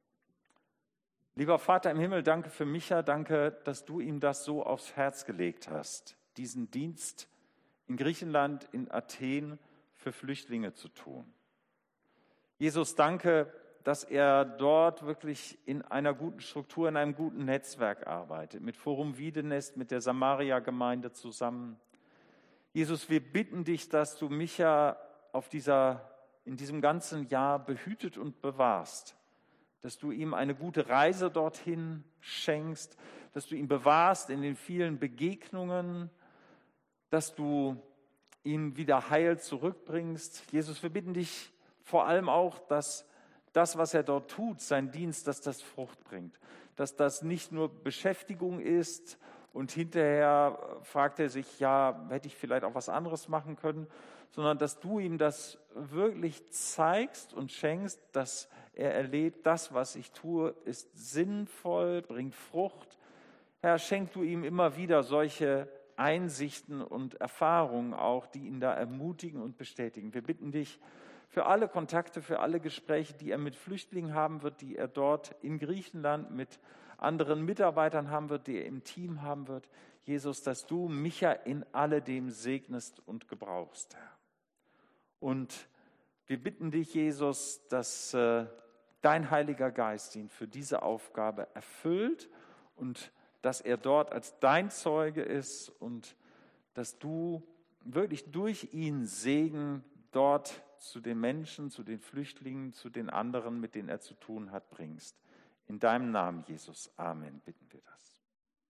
Lieber Vater im Himmel, danke für Micha, danke, dass du ihm das so aufs Herz gelegt hast, diesen Dienst in Griechenland, in Athen für Flüchtlinge zu tun. Jesus, danke, dass er dort wirklich in einer guten Struktur, in einem guten Netzwerk arbeitet, mit Forum Wiedenest, mit der Samaria-Gemeinde zusammen. Jesus, wir bitten dich, dass du Micha auf dieser, in diesem ganzen Jahr behütet und bewahrst, dass du ihm eine gute Reise dorthin schenkst, dass du ihn bewahrst in den vielen Begegnungen, dass du ihn wieder heil zurückbringst. Jesus, wir bitten dich vor allem auch, dass das, was er dort tut, sein Dienst, dass das Frucht bringt, dass das nicht nur Beschäftigung ist und hinterher fragt er sich, ja, hätte ich vielleicht auch was anderes machen können, sondern dass du ihm das wirklich zeigst und schenkst, dass er erlebt, das, was ich tue, ist sinnvoll, bringt Frucht. Herr, schenk du ihm immer wieder solche Einsichten und Erfahrungen auch, die ihn da ermutigen und bestätigen. Wir bitten dich für alle Kontakte, für alle Gespräche, die er mit Flüchtlingen haben wird, die er dort in Griechenland mit anderen Mitarbeitern haben wird, die er im Team haben wird. Jesus, dass du Micha in alledem segnest und gebrauchst, Herr. Und wir bitten dich, Jesus, dass äh, dein Heiliger Geist ihn für diese Aufgabe erfüllt und dass er dort als dein Zeuge ist und dass du wirklich durch ihn Segen dort zu den Menschen, zu den Flüchtlingen, zu den anderen, mit denen er zu tun hat, bringst. In deinem Namen, Jesus. Amen, bitten wir das.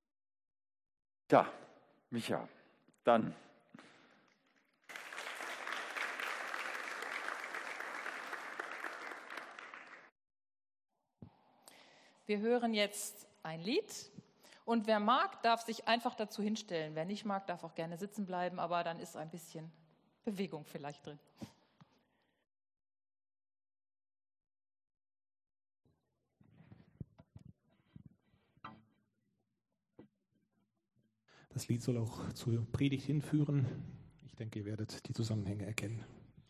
Ja, Micha, dann. Wir hören jetzt ein Lied. Und wer mag, darf sich einfach dazu hinstellen. Wer nicht mag, darf auch gerne sitzen bleiben, aber dann ist ein bisschen Bewegung vielleicht drin. Das Lied soll auch zur Predigt hinführen. Ich denke, ihr werdet die Zusammenhänge erkennen.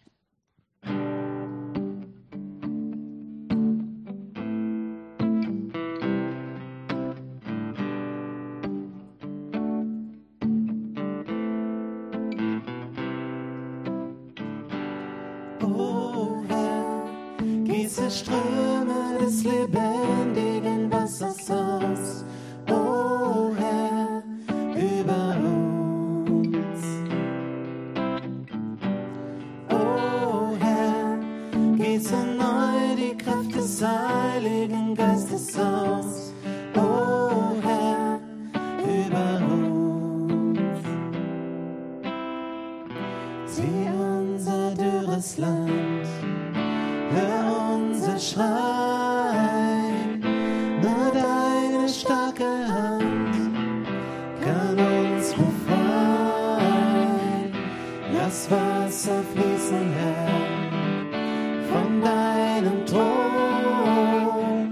Ströme des lebendigen Wassers aus, o Herr, über uns. O Herr, gieße neu die Kraft des Heiligen Geistes aus, o Herr, über uns. Sieh unser dürres Land, hör unser Schrei, nur deine starke Hand kann uns befreien. Lass Wasser fließen, Herr, von deinem Thron.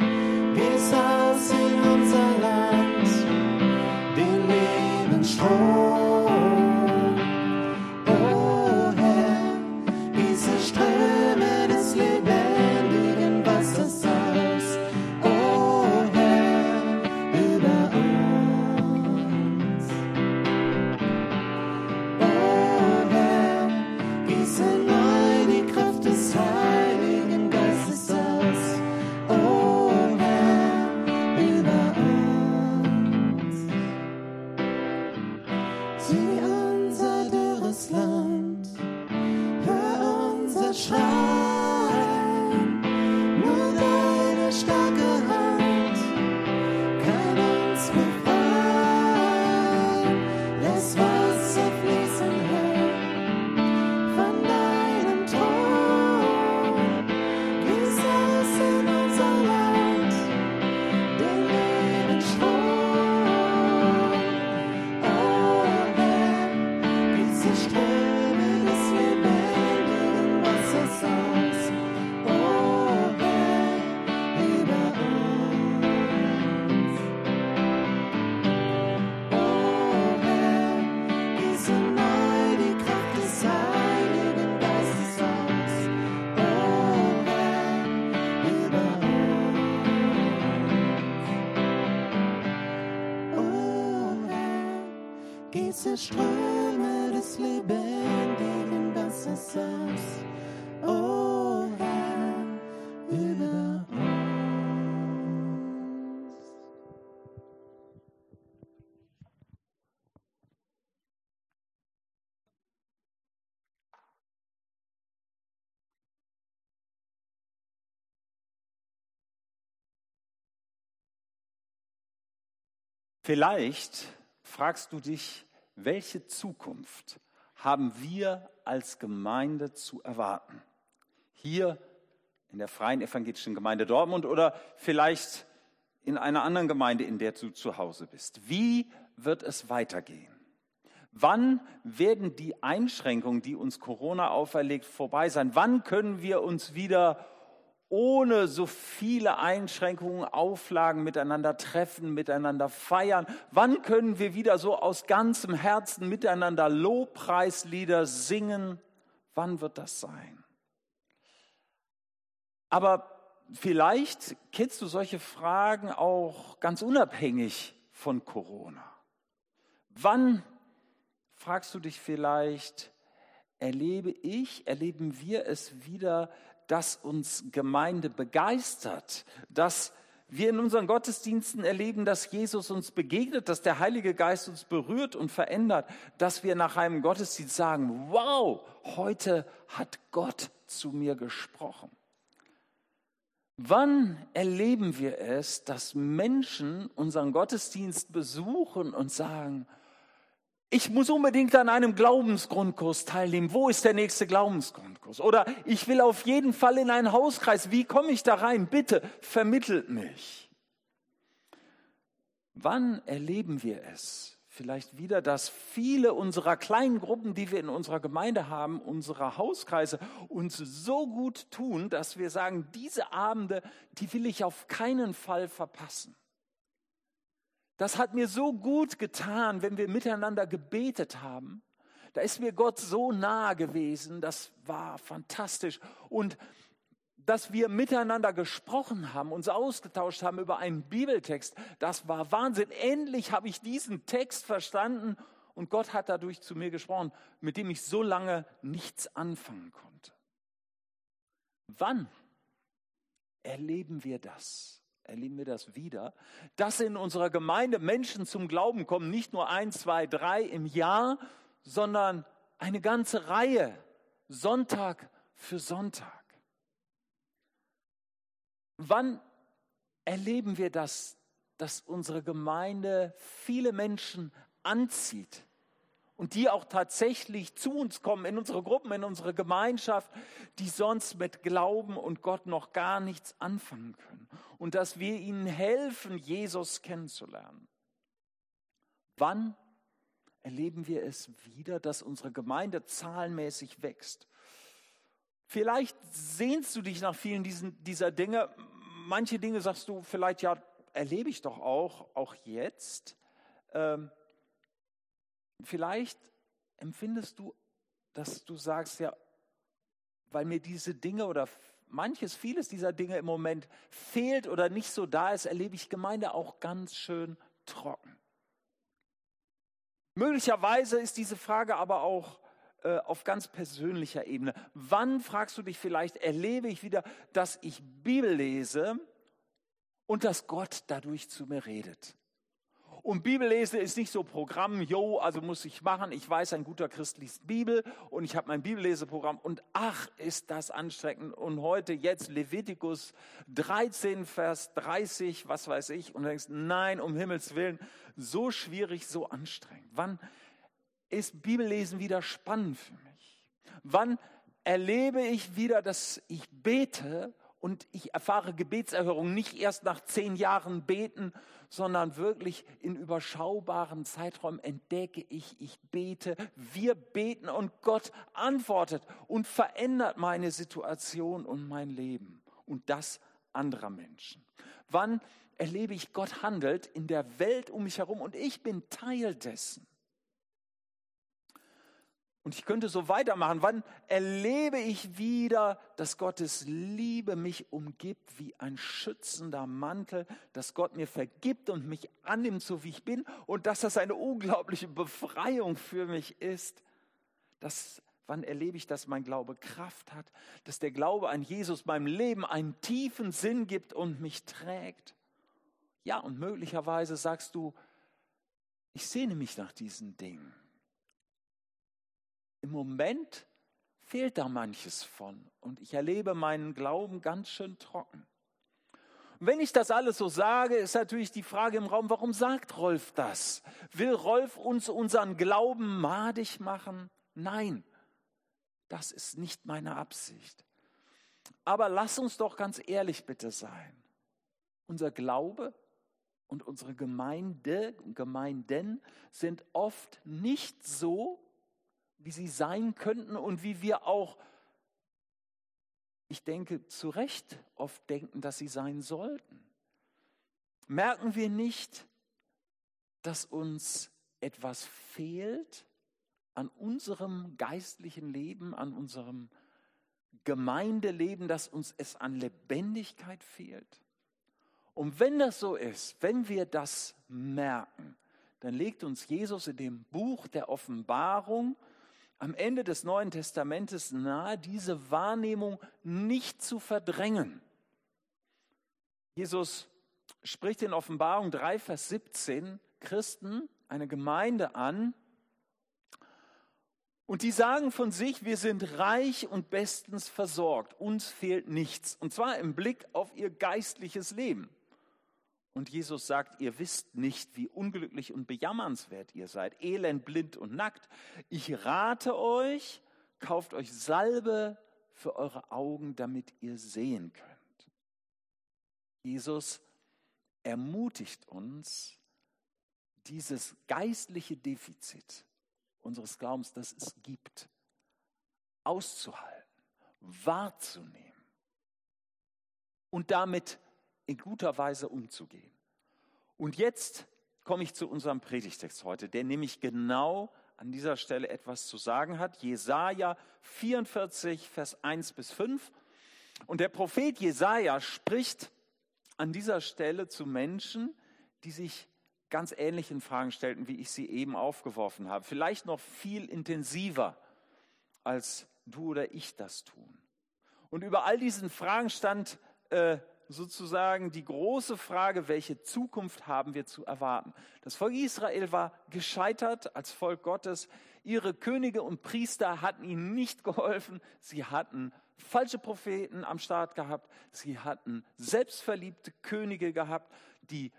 Ströme des lebendigen Wassers, o Herr, über uns. Vielleicht fragst du dich, welche Zukunft haben wir als Gemeinde zu erwarten? Hier in der Freien Evangelischen Gemeinde Dortmund oder vielleicht in einer anderen Gemeinde, in der du zu Hause bist. Wie wird es weitergehen? Wann werden die Einschränkungen, die uns Corona auferlegt, vorbei sein? Wann können wir uns wieder ohne so viele Einschränkungen, Auflagen miteinander treffen, miteinander feiern? Wann können wir wieder so aus ganzem Herzen miteinander Lobpreislieder singen? Wann wird das sein? Aber vielleicht kennst du solche Fragen auch ganz unabhängig von Corona. Wann, fragst du dich vielleicht, erlebe ich, erleben wir es wieder, dass uns Gemeinde begeistert, dass wir in unseren Gottesdiensten erleben, dass Jesus uns begegnet, dass der Heilige Geist uns berührt und verändert, dass wir nach einem Gottesdienst sagen, wow, heute hat Gott zu mir gesprochen. Wann erleben wir es, dass Menschen unseren Gottesdienst besuchen und sagen, ich muss unbedingt an einem Glaubensgrundkurs teilnehmen. Wo ist der nächste Glaubensgrundkurs? Oder ich will auf jeden Fall in einen Hauskreis. Wie komme ich da rein? Bitte vermittelt mich. Wann erleben wir es? Vielleicht wieder, dass viele unserer kleinen Gruppen, die wir in unserer Gemeinde haben, unsere Hauskreise, uns so gut tun, dass wir sagen, diese Abende, die will ich auf keinen Fall verpassen. Das hat mir so gut getan, wenn wir miteinander gebetet haben. Da ist mir Gott so nahe gewesen, das war fantastisch. Und dass wir miteinander gesprochen haben, uns ausgetauscht haben über einen Bibeltext, das war Wahnsinn. Endlich habe ich diesen Text verstanden und Gott hat dadurch zu mir gesprochen, mit dem ich so lange nichts anfangen konnte. Wann erleben wir das? Erleben wir das wieder, dass in unserer Gemeinde Menschen zum Glauben kommen, nicht nur ein, zwei, drei im Jahr, sondern eine ganze Reihe, Sonntag für Sonntag. Wann erleben wir das, dass unsere Gemeinde viele Menschen anzieht und die auch tatsächlich zu uns kommen, in unsere Gruppen, in unsere Gemeinschaft, die sonst mit Glauben und Gott noch gar nichts anfangen können. Und dass wir ihnen helfen, Jesus kennenzulernen. Wann erleben wir es wieder, dass unsere Gemeinde zahlenmäßig wächst? Vielleicht sehnst du dich nach vielen diesen, dieser Dinge. Manche Dinge sagst du vielleicht, ja, erlebe ich doch auch, auch jetzt. Ähm, Vielleicht empfindest du, dass du sagst, ja, weil mir diese Dinge oder manches, vieles dieser Dinge im Moment fehlt oder nicht so da ist, erlebe ich Gemeinde auch ganz schön trocken. Möglicherweise ist diese Frage aber auch äh, auf ganz persönlicher Ebene. Wann, fragst du dich vielleicht, erlebe ich wieder, dass ich Bibel lese und dass Gott dadurch zu mir redet? Und Bibellese ist nicht so Programm, jo, also muss ich machen, ich weiß, ein guter Christ liest Bibel und ich habe mein Bibelleseprogramm und ach, ist das anstrengend. Und heute jetzt Levitikus dreizehn, Vers dreißig, was weiß ich, und du denkst, nein, um Himmels Willen, so schwierig, so anstrengend. Wann ist Bibellesen wieder spannend für mich? Wann erlebe ich wieder, dass ich bete und ich erfahre Gebetserhörung nicht erst nach zehn Jahren beten, sondern wirklich in überschaubaren Zeiträumen entdecke ich, ich bete, wir beten und Gott antwortet und verändert meine Situation und mein Leben und das anderer Menschen. Wann erlebe ich, Gott handelt in der Welt um mich herum und ich bin Teil dessen? Und ich könnte so weitermachen. Wann erlebe ich wieder, dass Gottes Liebe mich umgibt wie ein schützender Mantel, dass Gott mir vergibt und mich annimmt, so wie ich bin, und dass das eine unglaubliche Befreiung für mich ist? Das, wann erlebe ich, dass mein Glaube Kraft hat, dass der Glaube an Jesus meinem Leben einen tiefen Sinn gibt und mich trägt? Ja, und möglicherweise sagst du, ich sehne mich nach diesen Dingen. Im Moment fehlt da manches von und ich erlebe meinen Glauben ganz schön trocken. Und wenn ich das alles so sage, ist natürlich die Frage im Raum, warum sagt Rolf das? Will Rolf uns unseren Glauben madig machen? Nein, das ist nicht meine Absicht. Aber lass uns doch ganz ehrlich bitte sein. Unser Glaube und unsere Gemeinde, Gemeinden sind oft nicht so, wie sie sein könnten und wie wir auch, ich denke, zu Recht oft denken, dass sie sein sollten. Merken wir nicht, dass uns etwas fehlt an unserem geistlichen Leben, an unserem Gemeindeleben, dass uns es an Lebendigkeit fehlt? Und wenn das so ist, wenn wir das merken, dann legt uns Jesus in dem Buch der Offenbarung am Ende des Neuen Testamentes nahe, diese Wahrnehmung nicht zu verdrängen. Jesus spricht in Offenbarung drei, Vers siebzehn Christen, eine Gemeinde an, und die sagen von sich, wir sind reich und bestens versorgt, uns fehlt nichts, und zwar im Blick auf ihr geistliches Leben. Und Jesus sagt, ihr wisst nicht, wie unglücklich und bejammernswert ihr seid, elend, blind und nackt. Ich rate euch, kauft euch Salbe für eure Augen, damit ihr sehen könnt. Jesus ermutigt uns, dieses geistliche Defizit unseres Glaubens, das es gibt, auszuhalten, wahrzunehmen und damit in guter Weise umzugehen. Und jetzt komme ich zu unserem Predigtext heute, der nämlich genau an dieser Stelle etwas zu sagen hat. Jesaja vierundvierzig, Vers eins bis fünf. Und der Prophet Jesaja spricht an dieser Stelle zu Menschen, die sich ganz ähnlichen Fragen stellten, wie ich sie eben aufgeworfen habe. Vielleicht noch viel intensiver, als du oder ich das tun. Und über all diesen Fragen stand äh, sozusagen die große Frage, welche Zukunft haben wir zu erwarten? Das Volk Israel war gescheitert als Volk Gottes. Ihre Könige und Priester hatten ihnen nicht geholfen. Sie hatten falsche Propheten am Start gehabt. Sie hatten selbstverliebte Könige gehabt, die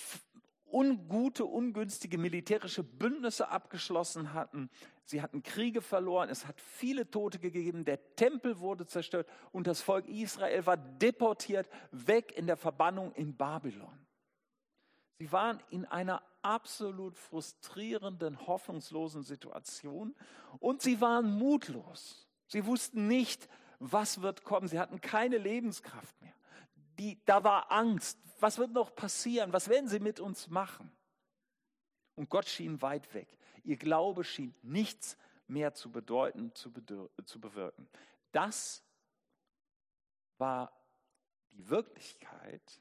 ungute, ungünstige militärische Bündnisse abgeschlossen hatten. Sie hatten Kriege verloren, es hat viele Tote gegeben, der Tempel wurde zerstört und das Volk Israel war deportiert, weg in der Verbannung in Babylon. Sie waren in einer absolut frustrierenden, hoffnungslosen Situation und sie waren mutlos. Sie wussten nicht, was wird kommen. Sie hatten keine Lebenskraft mehr. Die, da war Angst. Was wird noch passieren? Was werden sie mit uns machen? Und Gott schien weit weg. Ihr Glaube schien nichts mehr zu bedeuten, zu, bedir- zu bewirken. Das war die Wirklichkeit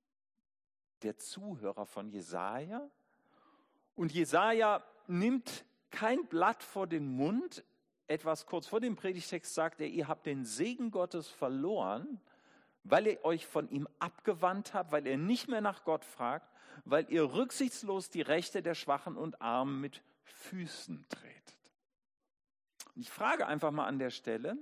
der Zuhörer von Jesaja. Und Jesaja nimmt kein Blatt vor den Mund. Etwas kurz vor dem Predigtext sagt er, ihr habt den Segen Gottes verloren, weil ihr euch von ihm abgewandt habt, weil ihr nicht mehr nach Gott fragt, weil ihr rücksichtslos die Rechte der Schwachen und Armen mit Füßen tretet. Ich frage einfach mal an der Stelle,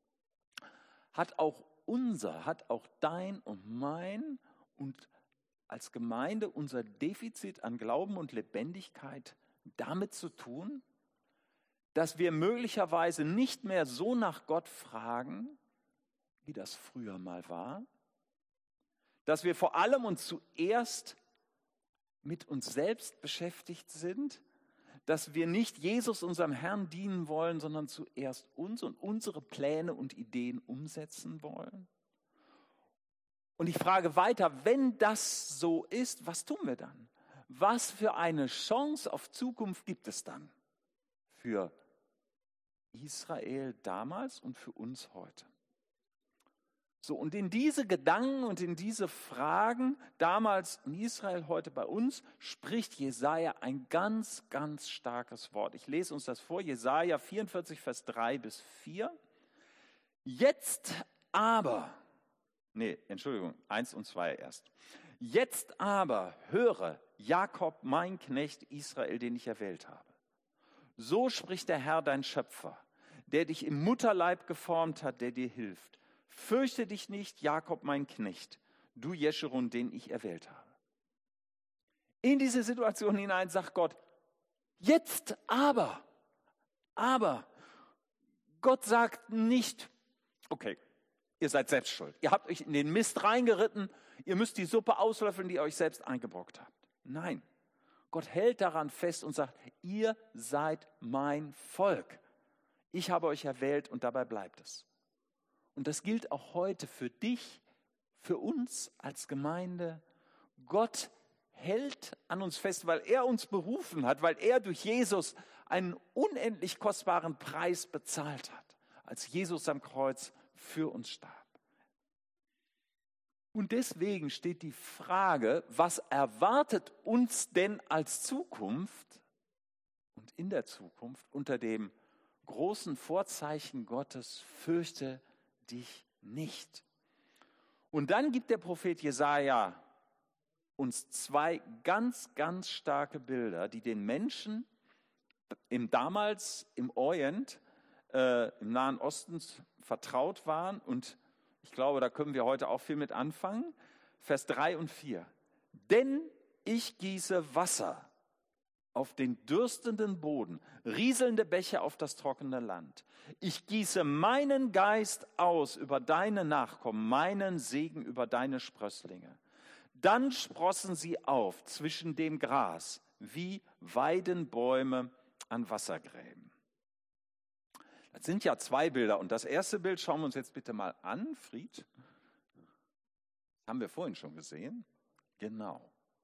hat auch unser, hat auch dein und mein und als Gemeinde unser Defizit an Glauben und Lebendigkeit damit zu tun, dass wir möglicherweise nicht mehr so nach Gott fragen, wie das früher mal war, dass wir vor allem und zuerst mit uns selbst beschäftigt sind, dass wir nicht Jesus, unserem Herrn, dienen wollen, sondern zuerst uns und unsere Pläne und Ideen umsetzen wollen? Und ich frage weiter, wenn das so ist, was tun wir dann? Was für eine Chance auf Zukunft gibt es dann für Israel damals und für uns heute. So, und in diese Gedanken und in diese Fragen, damals in Israel, heute bei uns, spricht Jesaja ein ganz, ganz starkes Wort. Ich lese uns das vor, Jesaja vierundvierzig, Vers drei bis vier. Jetzt aber, nee, Entschuldigung, eins und zwei erst. Jetzt aber höre, Jakob, mein Knecht Israel, den ich erwählt habe. So spricht der Herr, dein Schöpfer, der dich im Mutterleib geformt hat, der dir hilft. Fürchte dich nicht, Jakob, mein Knecht, du Jeschurun, den ich erwählt habe. In diese Situation hinein sagt Gott, jetzt aber, aber, Gott sagt nicht, okay, ihr seid selbst schuld. Ihr habt euch in den Mist reingeritten, ihr müsst die Suppe auslöffeln, die ihr euch selbst eingebrockt habt. Nein, Gott hält daran fest und sagt, ihr seid mein Volk. Ich habe euch erwählt und dabei bleibt es. Und das gilt auch heute für dich, für uns als Gemeinde. Gott hält an uns fest, weil er uns berufen hat, weil er durch Jesus einen unendlich kostbaren Preis bezahlt hat, als Jesus am Kreuz für uns starb. Und deswegen steht die Frage, was erwartet uns denn als Zukunft und in der Zukunft unter dem großen Vorzeichen Gottes, fürchte dich nicht. Und dann gibt der Prophet Jesaja uns zwei ganz, ganz starke Bilder, die den Menschen im damals im Orient, äh, im Nahen Osten vertraut waren. Und ich glaube, da können wir heute auch viel mit anfangen. Vers drei und vier. Denn ich gieße Wasser auf den dürstenden Boden, rieselnde Bäche auf das trockene Land. Ich gieße meinen Geist aus über deine Nachkommen, meinen Segen über deine Sprösslinge. Dann sprossen sie auf zwischen dem Gras, wie Weidenbäume an Wassergräben. Das sind ja zwei Bilder. Und das erste Bild schauen wir uns jetzt bitte mal an, Fried. Das haben wir vorhin schon gesehen. Genau.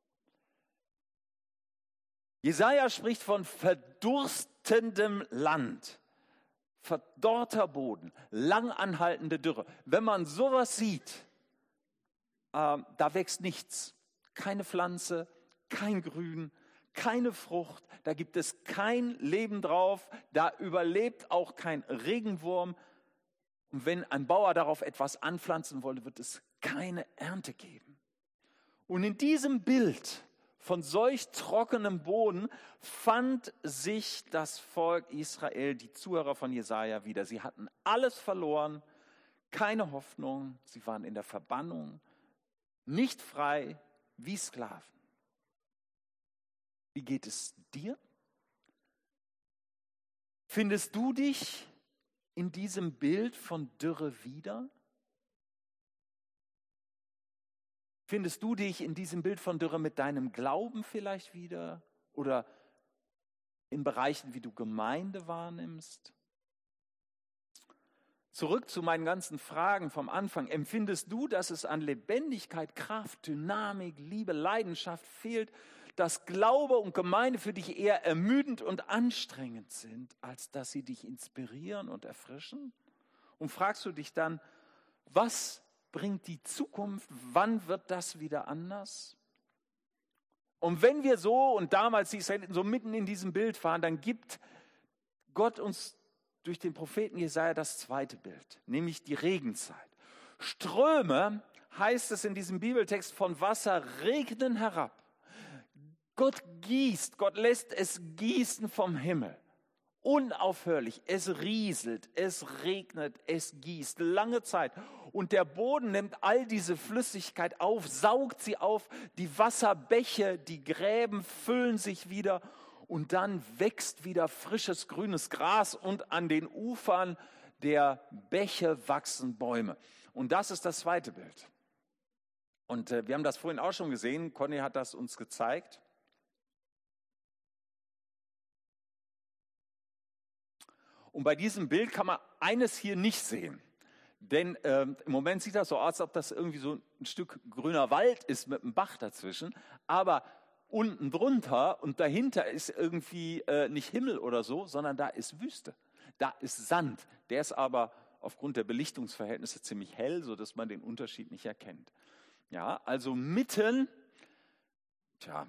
Jesaja spricht von verdurstendem Land, verdorrter Boden, langanhaltende Dürre. Wenn man sowas sieht, äh, da wächst nichts. Keine Pflanze, kein Grün, keine Frucht, da gibt es kein Leben drauf, da überlebt auch kein Regenwurm. Und wenn ein Bauer darauf etwas anpflanzen wollte, wird es keine Ernte geben. Und in diesem Bild von solch trockenem Boden fand sich das Volk Israel, die Zuhörer von Jesaja, wieder. Sie hatten alles verloren, keine Hoffnung, sie waren in der Verbannung, nicht frei, wie Sklaven. Wie geht es dir? Findest du dich in diesem Bild von Dürre wieder? Findest du dich in diesem Bild von Dürre mit deinem Glauben vielleicht wieder? Oder in Bereichen, wie du Gemeinde wahrnimmst? Zurück zu meinen ganzen Fragen vom Anfang. Empfindest du, dass es an Lebendigkeit, Kraft, Dynamik, Liebe, Leidenschaft fehlt, dass Glaube und Gemeinde für dich eher ermüdend und anstrengend sind, als dass sie dich inspirieren und erfrischen? Und fragst du dich dann, was bringt die Zukunft? Wann wird das wieder anders? Und wenn wir so und damals die Israeliten so mitten in diesem Bild waren, dann gibt Gott uns durch den Propheten Jesaja das zweite Bild, nämlich die Regenzeit. Ströme, heißt es in diesem Bibeltext, von Wasser regnen herab. Gott gießt, Gott lässt es gießen vom Himmel. Unaufhörlich, es rieselt, es regnet, es gießt, lange Zeit. Und der Boden nimmt all diese Flüssigkeit auf, saugt sie auf, die Wasserbäche, die Gräben füllen sich wieder und dann wächst wieder frisches grünes Gras und an den Ufern der Bäche wachsen Bäume. Und das ist das zweite Bild. Und äh, wir haben das vorhin auch schon gesehen, Conny hat das uns gezeigt. Und bei diesem Bild kann man eines hier nicht sehen. Denn äh, im Moment sieht das so aus, als ob das irgendwie so ein Stück grüner Wald ist mit einem Bach dazwischen. Aber unten drunter und dahinter ist irgendwie äh, nicht Himmel oder so, sondern da ist Wüste. Da ist Sand, der ist aber aufgrund der Belichtungsverhältnisse ziemlich hell, sodass man den Unterschied nicht erkennt. Ja, also mitten, tja,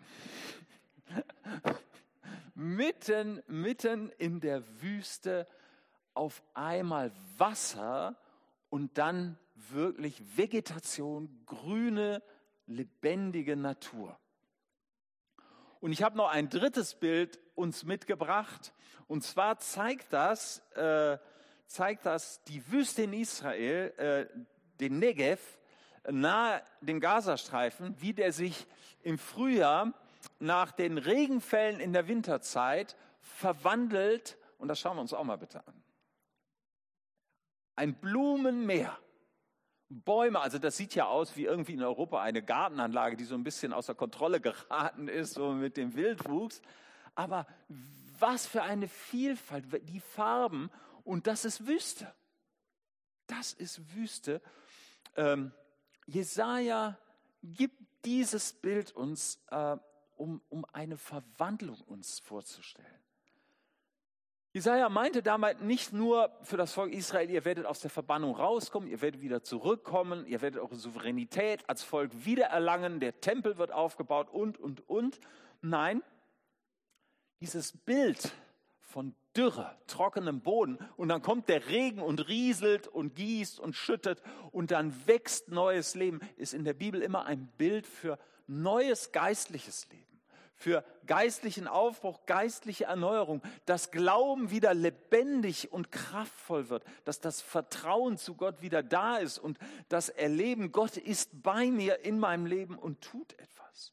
mitten, mitten in der Wüste auf einmal Wasser und dann wirklich Vegetation, grüne, lebendige Natur. Und ich habe noch ein drittes Bild uns mitgebracht. Und zwar zeigt das, äh, zeigt das die Wüste in Israel, äh, den Negev, nahe dem Gazastreifen, wie der sich im Frühjahr nach den Regenfällen in der Winterzeit verwandelt. Und das schauen wir uns auch mal bitte an. Ein Blumenmeer. Bäume, also das sieht ja aus wie irgendwie in Europa eine Gartenanlage, die so ein bisschen außer Kontrolle geraten ist, so mit dem Wildwuchs. Aber was für eine Vielfalt, die Farben, und das ist Wüste. Das ist Wüste. Ähm, Jesaja gibt dieses Bild uns, äh, um, um eine Verwandlung uns vorzustellen. Jesaja meinte damit nicht nur für das Volk Israel, ihr werdet aus der Verbannung rauskommen, ihr werdet wieder zurückkommen, ihr werdet eure Souveränität als Volk wiedererlangen, der Tempel wird aufgebaut und, und, und. Nein, dieses Bild von Dürre, trockenem Boden und dann kommt der Regen und rieselt und gießt und schüttet und dann wächst neues Leben, ist in der Bibel immer ein Bild für neues geistliches Leben. Für geistlichen Aufbruch, geistliche Erneuerung, dass Glauben wieder lebendig und kraftvoll wird, dass das Vertrauen zu Gott wieder da ist und das Erleben, Gott ist bei mir in meinem Leben und tut etwas.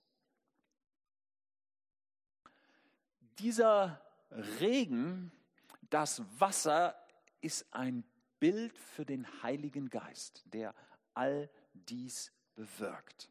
Dieser Regen, das Wasser, ist ein Bild für den Heiligen Geist, der all dies bewirkt.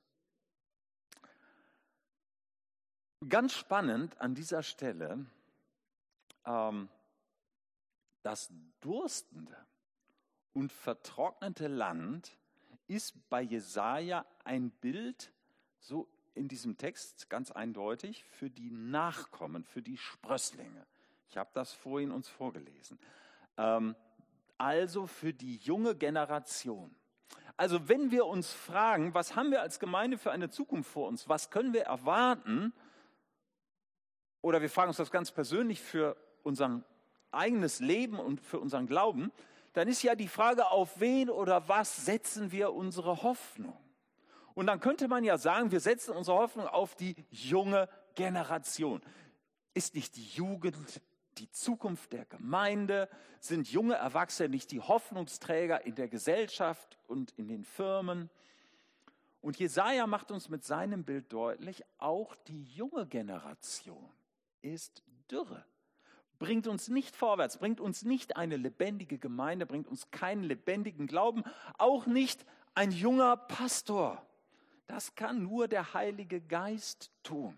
Ganz spannend an dieser Stelle, ähm, das durstende und vertrocknete Land ist bei Jesaja ein Bild, so in diesem Text ganz eindeutig, für die Nachkommen, für die Sprösslinge. Ich habe das vorhin uns vorgelesen. Ähm, also für die junge Generation. Also wenn wir uns fragen, was haben wir als Gemeinde für eine Zukunft vor uns, was können wir erwarten, oder wir fragen uns das ganz persönlich für unser eigenes Leben und für unseren Glauben, dann ist ja die Frage, auf wen oder was setzen wir unsere Hoffnung? Und dann könnte man ja sagen, wir setzen unsere Hoffnung auf die junge Generation. Ist nicht die Jugend die Zukunft der Gemeinde? Sind junge Erwachsene nicht die Hoffnungsträger in der Gesellschaft und in den Firmen? Und Jesaja macht uns mit seinem Bild deutlich, auch die junge Generation ist Dürre. Bringt uns nicht vorwärts, bringt uns nicht eine lebendige Gemeinde, bringt uns keinen lebendigen Glauben, auch nicht ein junger Pastor. Das kann nur der Heilige Geist tun.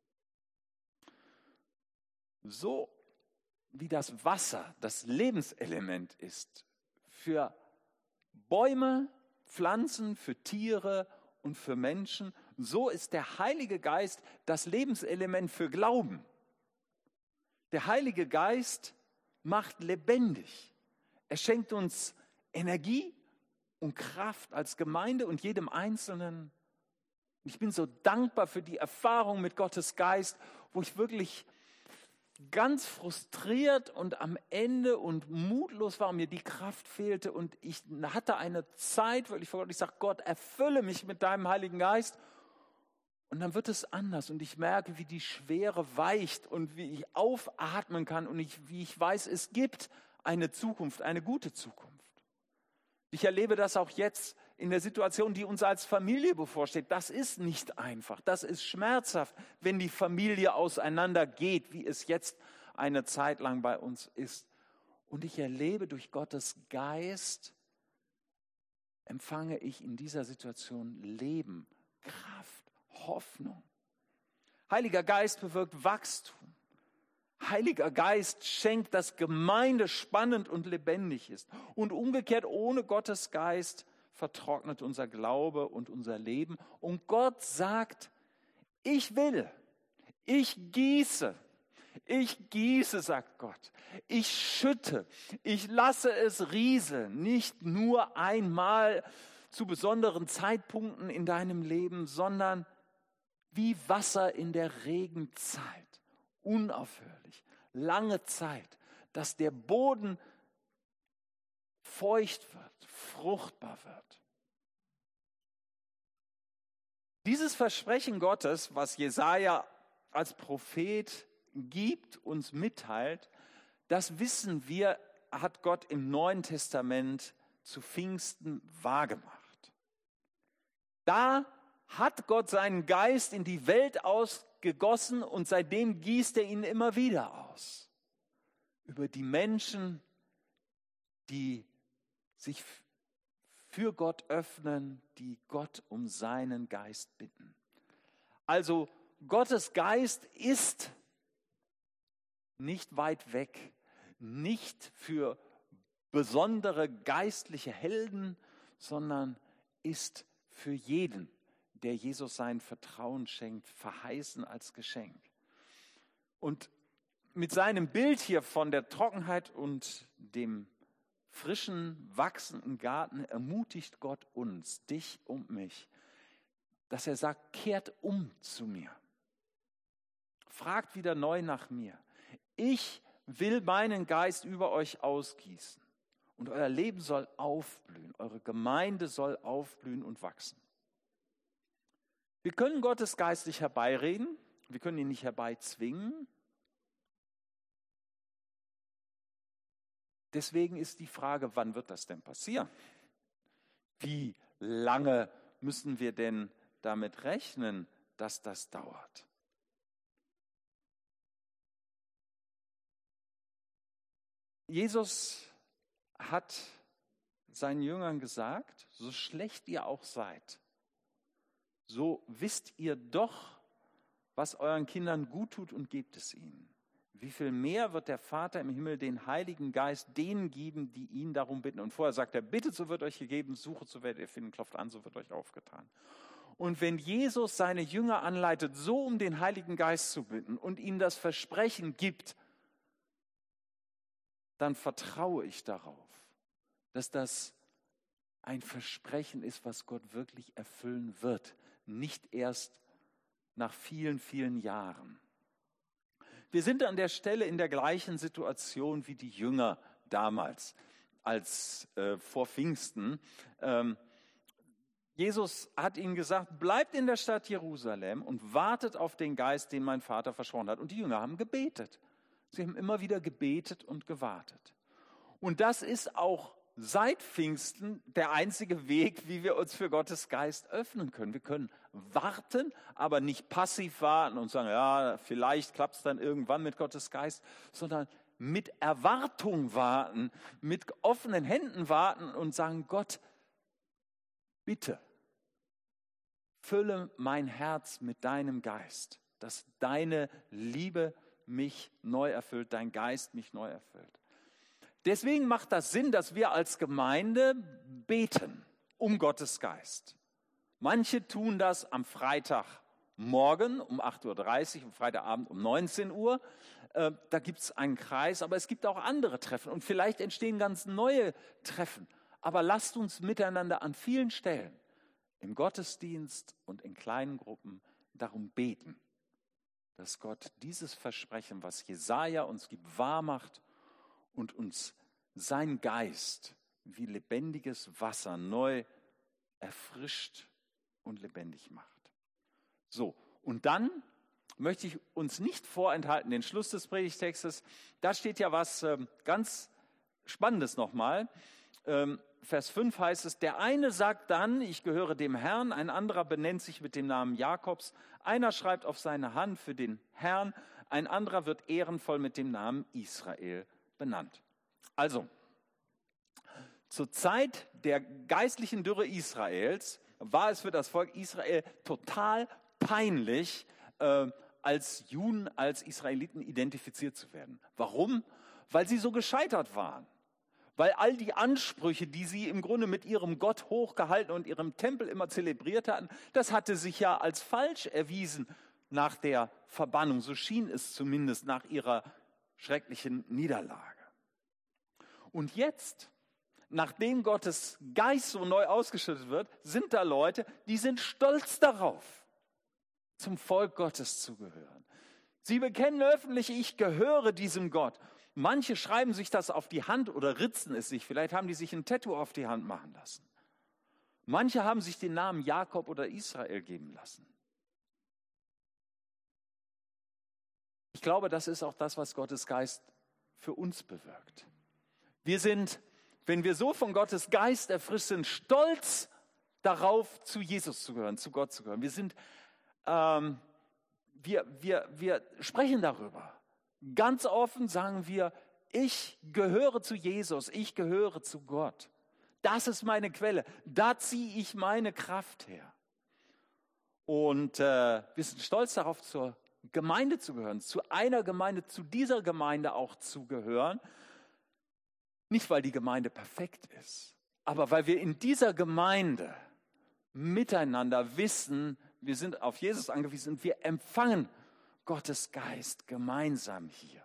So wie das Wasser das Lebenselement ist für Bäume, Pflanzen, für Tiere und für Menschen, so ist der Heilige Geist das Lebenselement für Glauben. Der Heilige Geist macht lebendig. Er schenkt uns Energie und Kraft als Gemeinde und jedem Einzelnen. Ich bin so dankbar für die Erfahrung mit Gottes Geist, wo ich wirklich ganz frustriert und am Ende und mutlos war, mir die Kraft fehlte und ich hatte eine Zeit, wirklich vor Gott, ich sage, Gott, erfülle mich mit deinem Heiligen Geist. Und dann wird es anders und ich merke, wie die Schwere weicht und wie ich aufatmen kann und ich, wie ich weiß, es gibt eine Zukunft, eine gute Zukunft. Ich erlebe das auch jetzt in der Situation, die uns als Familie bevorsteht. Das ist nicht einfach, das ist schmerzhaft, wenn die Familie auseinandergeht, wie es jetzt eine Zeit lang bei uns ist. Und ich erlebe durch Gottes Geist, empfange ich in dieser Situation Leben, Kraft, Hoffnung. Heiliger Geist bewirkt Wachstum. Heiliger Geist schenkt, dass Gemeinde spannend und lebendig ist. Und umgekehrt, ohne Gottes Geist vertrocknet unser Glaube und unser Leben. Und Gott sagt, ich will, ich gieße, Ich gieße, sagt Gott. Ich schütte. Ich lasse es rieseln. Nicht nur einmal zu besonderen Zeitpunkten in deinem Leben, sondern wie Wasser in der Regenzeit. Unaufhörlich. Lange Zeit, dass der Boden feucht wird, fruchtbar wird. Dieses Versprechen Gottes, was Jesaja als Prophet gibt, uns mitteilt, das wissen wir, hat Gott im Neuen Testament zu Pfingsten wahrgemacht. Da hat Gott seinen Geist in die Welt ausgegossen und seitdem gießt er ihn immer wieder aus. Über die Menschen, die sich für Gott öffnen, die Gott um seinen Geist bitten. Also Gottes Geist ist nicht weit weg, nicht für besondere geistliche Helden, sondern ist für jeden, der Jesus sein Vertrauen schenkt, verheißen als Geschenk. Und mit seinem Bild hier von der Trockenheit und dem frischen, wachsenden Garten ermutigt Gott uns, dich und mich, dass er sagt, kehrt um zu mir. Fragt wieder neu nach mir. Ich will meinen Geist über euch ausgießen und euer Leben soll aufblühen, eure Gemeinde soll aufblühen und wachsen. Wir können Gottes Geist nicht herbeireden, wir können ihn nicht herbeizwingen. Deswegen ist die Frage, wann wird das denn passieren? Wie lange müssen wir denn damit rechnen, dass das dauert? Jesus hat seinen Jüngern gesagt, so schlecht ihr auch seid, so wisst ihr doch, was euren Kindern gut tut und gebt es ihnen. Wie viel mehr wird der Vater im Himmel den Heiligen Geist denen geben, die ihn darum bitten. Und vorher sagt er, bittet, so wird euch gegeben, suchet, so werdet ihr finden, klopft an, so wird euch aufgetan. Und wenn Jesus seine Jünger anleitet, so um den Heiligen Geist zu bitten und ihnen das Versprechen gibt, dann vertraue ich darauf, dass das ein Versprechen ist, was Gott wirklich erfüllen wird. Nicht erst nach vielen, vielen Jahren. Wir sind an der Stelle in der gleichen Situation wie die Jünger damals, als äh, vor Pfingsten. Ähm, Jesus hat ihnen gesagt, bleibt in der Stadt Jerusalem und wartet auf den Geist, den mein Vater versprochen hat. Und die Jünger haben gebetet. Sie haben immer wieder gebetet und gewartet. Und das ist auch seit Pfingsten der einzige Weg, wie wir uns für Gottes Geist öffnen können. Wir können warten, aber nicht passiv warten und sagen, ja, vielleicht klappt es dann irgendwann mit Gottes Geist, sondern mit Erwartung warten, mit offenen Händen warten und sagen, Gott, bitte, fülle mein Herz mit deinem Geist, dass deine Liebe mich neu erfüllt, dein Geist mich neu erfüllt. Deswegen macht das Sinn, dass wir als Gemeinde beten um Gottes Geist. Manche tun das am Freitagmorgen um acht Uhr dreißig, am Freitagabend um neunzehn Uhr. Äh, da gibt es einen Kreis, aber es gibt auch andere Treffen. Und vielleicht entstehen ganz neue Treffen. Aber lasst uns miteinander an vielen Stellen im Gottesdienst und in kleinen Gruppen darum beten, dass Gott dieses Versprechen, was Jesaja uns gibt, wahr macht und uns sein Geist wie lebendiges Wasser neu erfrischt und lebendig macht. So, und dann möchte ich uns nicht vorenthalten, den Schluss des Predigtextes. Da steht ja was äh, ganz Spannendes nochmal. Ähm, Vers fünf heißt es, der eine sagt dann, ich gehöre dem Herrn, ein anderer benennt sich mit dem Namen Jakobs, einer schreibt auf seine Hand für den Herrn, ein anderer wird ehrenvoll mit dem Namen Israel benannt. Also, zur Zeit der geistlichen Dürre Israels war es für das Volk Israel total peinlich, äh, als Juden, als Israeliten identifiziert zu werden. Warum? Weil sie so gescheitert waren. Weil all die Ansprüche, die sie im Grunde mit ihrem Gott hochgehalten und ihrem Tempel immer zelebriert hatten, das hatte sich ja als falsch erwiesen. nach der Verbannung. So schien es zumindest nach ihrer schrecklichen Niederlage. Und jetzt, nachdem Gottes Geist so neu ausgeschüttet wird, sind da Leute, die sind stolz darauf, zum Volk Gottes zu gehören. Sie bekennen öffentlich, ich gehöre diesem Gott. Manche schreiben sich das auf die Hand oder ritzen es sich. Vielleicht haben die sich ein Tattoo auf die Hand machen lassen. Manche haben sich den Namen Jakob oder Israel geben lassen. Ich glaube, das ist auch das, was Gottes Geist für uns bewirkt. Wir sind, wenn wir so von Gottes Geist erfrischt sind, stolz darauf, zu Jesus zu gehören, zu Gott zu gehören. Wir sind, ähm, wir, wir, wir sprechen darüber. Ganz offen sagen wir, ich gehöre zu Jesus, ich gehöre zu Gott. Das ist meine Quelle, da ziehe ich meine Kraft her. Und äh, wir sind stolz darauf, zur Gemeinde zu gehören, zu einer Gemeinde, zu dieser Gemeinde auch zu gehören. Nicht, weil die Gemeinde perfekt ist, aber weil wir in dieser Gemeinde miteinander wissen, wir sind auf Jesus angewiesen und wir empfangen Gottes Geist gemeinsam hier.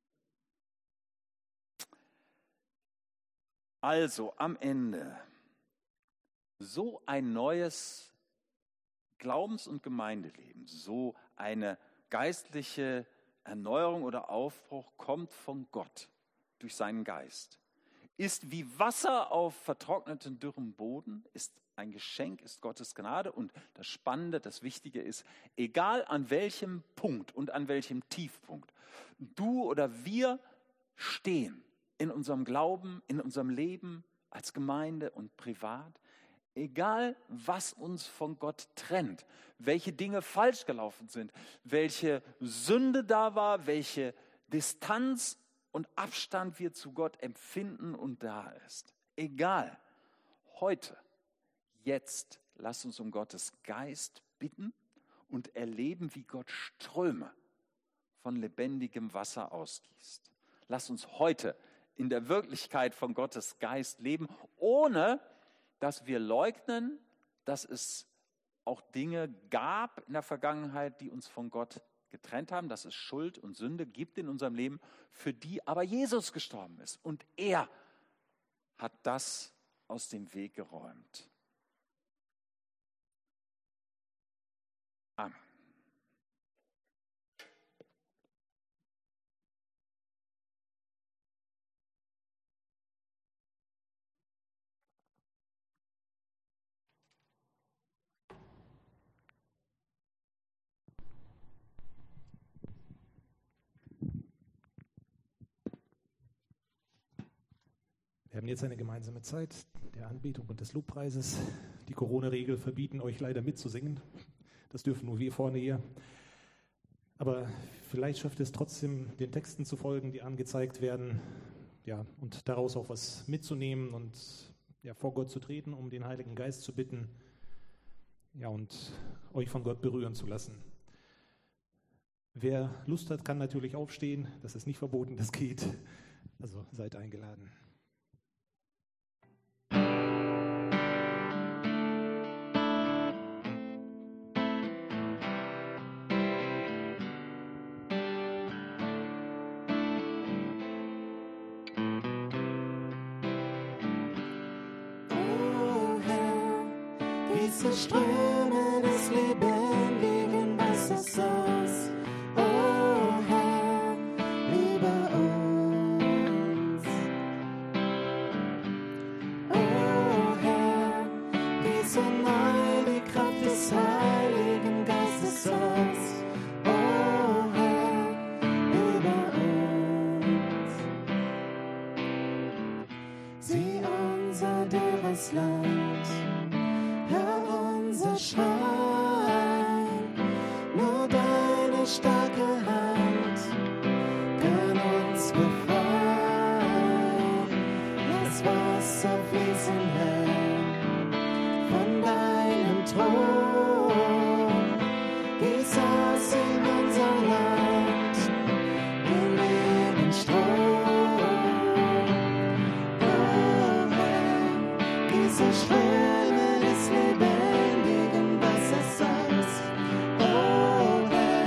Also am Ende so ein neues Glaubens- und Gemeindeleben, so eine geistliche Erneuerung oder Aufbruch kommt von Gott durch seinen Geist. Ist wie Wasser auf vertrockneten, dürrem Boden, ist ein Geschenk, ist Gottes Gnade. Und das Spannende, das Wichtige ist, egal an welchem Punkt und an welchem Tiefpunkt du oder wir stehen in unserem Glauben, in unserem Leben als Gemeinde und privat, egal was uns von Gott trennt, welche Dinge falsch gelaufen sind, welche Sünde da war, welche Distanz und Abstand wir zu Gott empfinden und da ist. Egal, heute, jetzt, lasst uns um Gottes Geist bitten und erleben, wie Gott Ströme von lebendigem Wasser ausgießt. Lasst uns heute in der Wirklichkeit von Gottes Geist leben, ohne dass wir leugnen, dass es auch Dinge gab in der Vergangenheit, die uns von Gott getrennt haben, dass es Schuld und Sünde gibt in unserem Leben, für die aber Jesus gestorben ist. Und er hat das aus dem Weg geräumt. Amen. Wir haben jetzt eine gemeinsame Zeit der Anbetung und des Lobpreises. Die Corona-Regeln verbieten euch leider mitzusingen. Das dürfen nur wir vorne hier. Aber vielleicht schafft es trotzdem, den Texten zu folgen, die angezeigt werden, ja, und daraus auch was mitzunehmen und ja, vor Gott zu treten, um den Heiligen Geist zu bitten, ja, und euch von Gott berühren zu lassen. Wer Lust hat, kann natürlich aufstehen. Das ist nicht verboten, das geht. Also seid eingeladen. Gieße Ströme des lebendigen Wassers aus, o Herr, über uns. O Herr, gieße neu die Kraft des Heiligen Geistes aus, o Herr, über uns. Sieh unser dürres Land, Schein, nur deine starke Hand kann uns befreien. Lass Wasser fließen, Herr, von deinem Thron. Gieß aus in unser Land den Lebensstrom. Oh Herr, gieße Ströme des Lebens. Oh, Herr,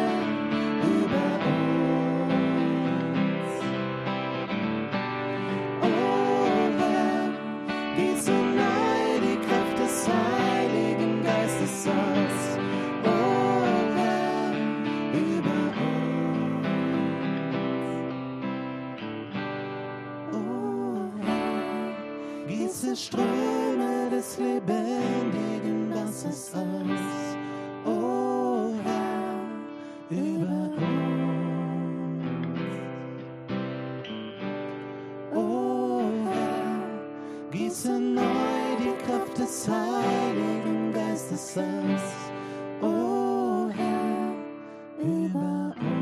gieße Ströme des lebendigen Wassers aus, o Herr, über uns. O Herr, gieße neu die Kraft des Heiligen Geistes aus, o Herr, über uns.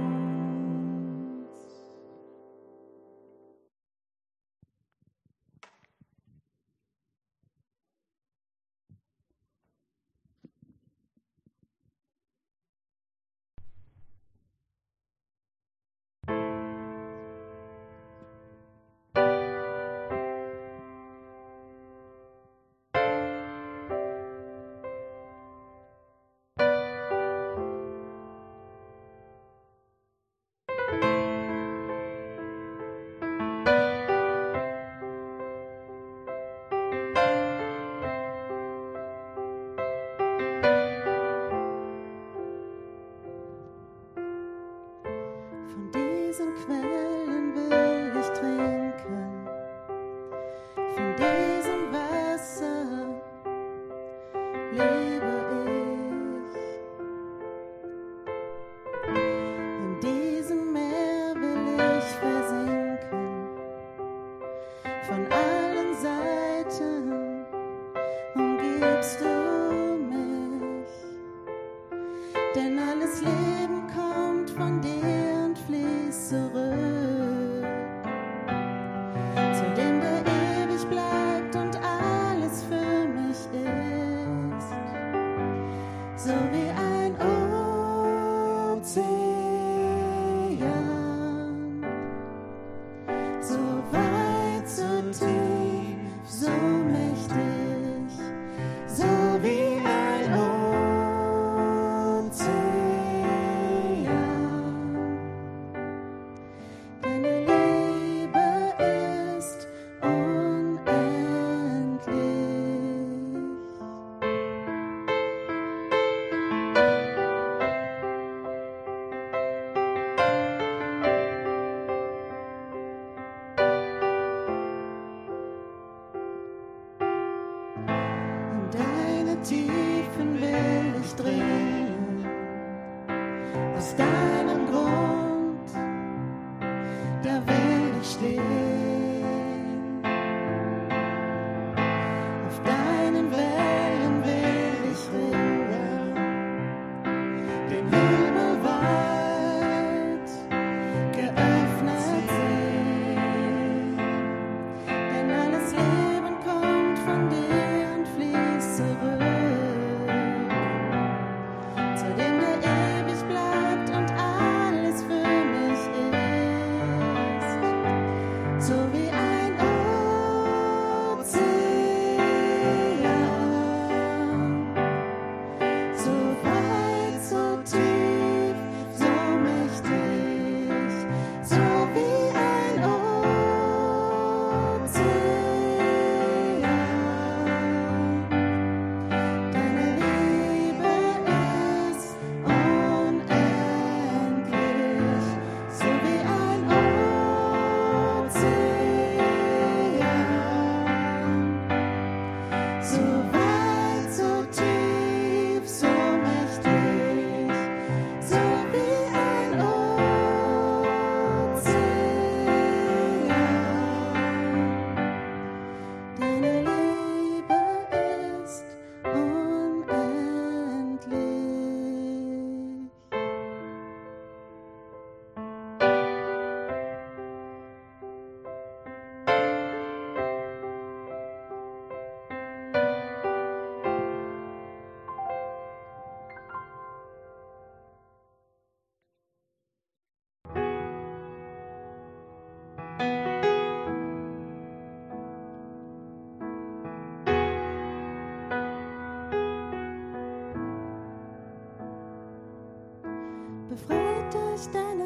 Befreit durch deine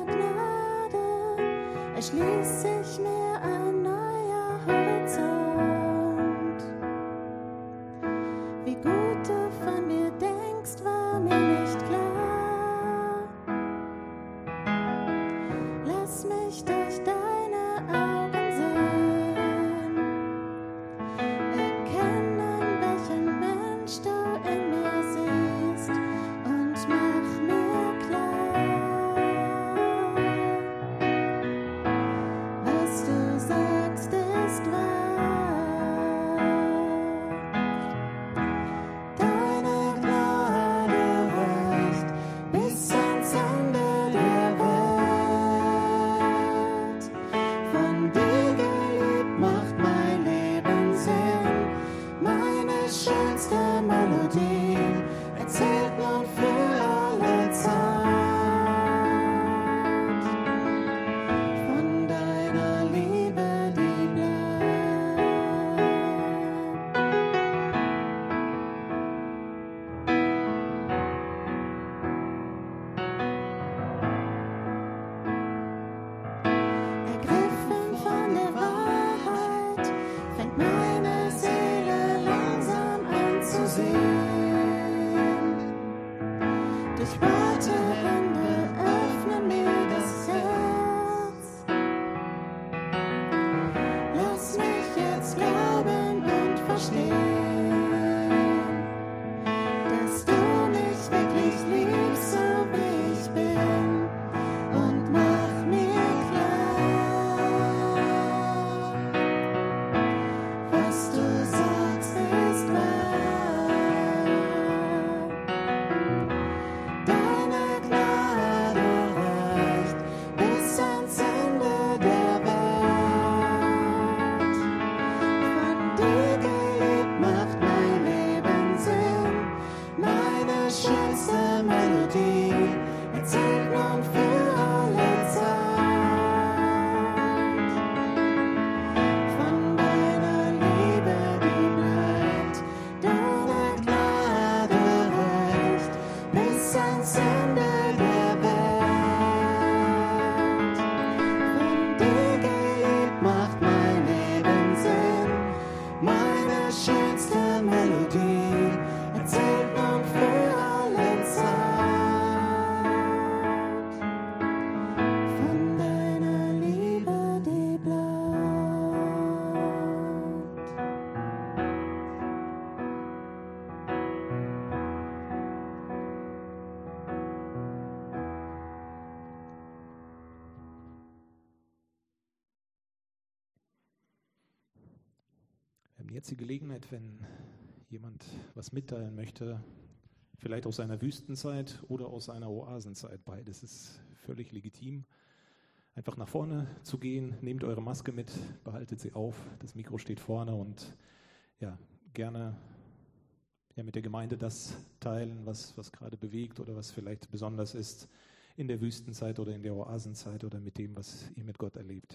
Gnade erschließt sich mir ein neuer Horizont. Wie gut du von mir denkst, war mir nicht klar. Lass mich durch deine Augen sehen, jetzt die Gelegenheit, wenn jemand was mitteilen möchte, vielleicht aus seiner Wüstenzeit oder aus seiner Oasenzeit. Beides ist völlig legitim. Einfach nach vorne zu gehen, nehmt eure Maske mit, behaltet sie auf, das Mikro steht vorne und ja, gerne ja, mit der Gemeinde das teilen, was, was gerade bewegt oder was vielleicht besonders ist in der Wüstenzeit oder in der Oasenzeit oder mit dem, was ihr mit Gott erlebt.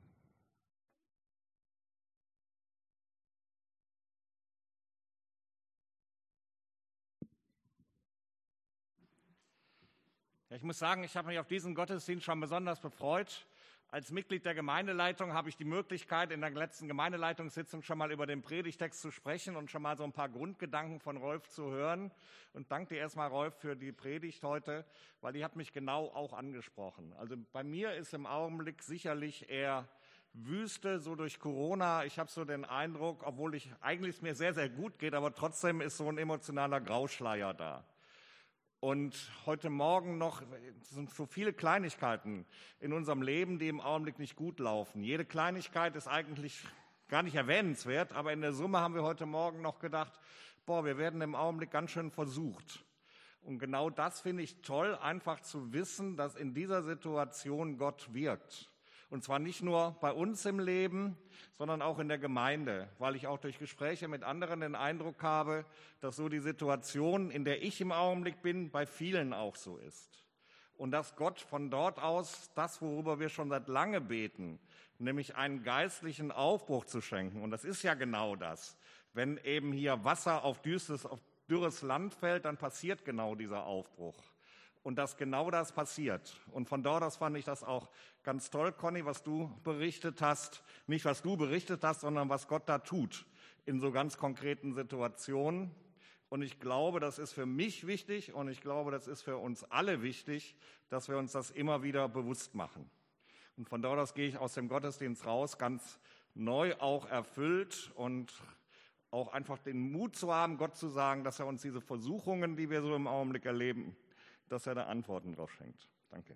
Ja, ich muss sagen, ich habe mich auf diesen Gottesdienst schon besonders gefreut. Als Mitglied der Gemeindeleitung habe ich die Möglichkeit, in der letzten Gemeindeleitungssitzung schon mal über den Predigtext zu sprechen und schon mal so ein paar Grundgedanken von Rolf zu hören. Und danke dir erstmal, Rolf, für die Predigt heute, weil die hat mich genau auch angesprochen. Also bei mir ist im Augenblick sicherlich eher Wüste, so durch Corona. Ich habe so den Eindruck, obwohl ich eigentlich es mir sehr, sehr gut geht, aber trotzdem ist so ein emotionaler Grauschleier da. Und heute Morgen noch sind so viele Kleinigkeiten in unserem Leben, die im Augenblick nicht gut laufen. Jede Kleinigkeit ist eigentlich gar nicht erwähnenswert, aber in der Summe haben wir heute Morgen noch gedacht, boah, wir werden im Augenblick ganz schön versucht. Und genau das finde ich toll, einfach zu wissen, dass in dieser Situation Gott wirkt. Und zwar nicht nur bei uns im Leben, sondern auch in der Gemeinde, weil ich auch durch Gespräche mit anderen den Eindruck habe, dass so die Situation, in der ich im Augenblick bin, bei vielen auch so ist. Und dass Gott von dort aus das, worüber wir schon seit lange beten, nämlich einen geistlichen Aufbruch zu schenken. Und das ist ja genau das. Wenn eben hier Wasser auf dürres, auf dürres Land fällt, dann passiert genau dieser Aufbruch. Und dass genau das passiert. Und von dort aus fand ich das auch ganz toll, Conny, was du berichtet hast. Nicht, was du berichtet hast, sondern was Gott da tut in so ganz konkreten Situationen. Und ich glaube, das ist für mich wichtig und ich glaube, das ist für uns alle wichtig, dass wir uns das immer wieder bewusst machen. Und von dort aus gehe ich aus dem Gottesdienst raus, ganz neu auch erfüllt und auch einfach den Mut zu haben, Gott zu sagen, dass er uns diese Versuchungen, die wir so im Augenblick erleben, dass er da Antworten drauf schenkt. Danke.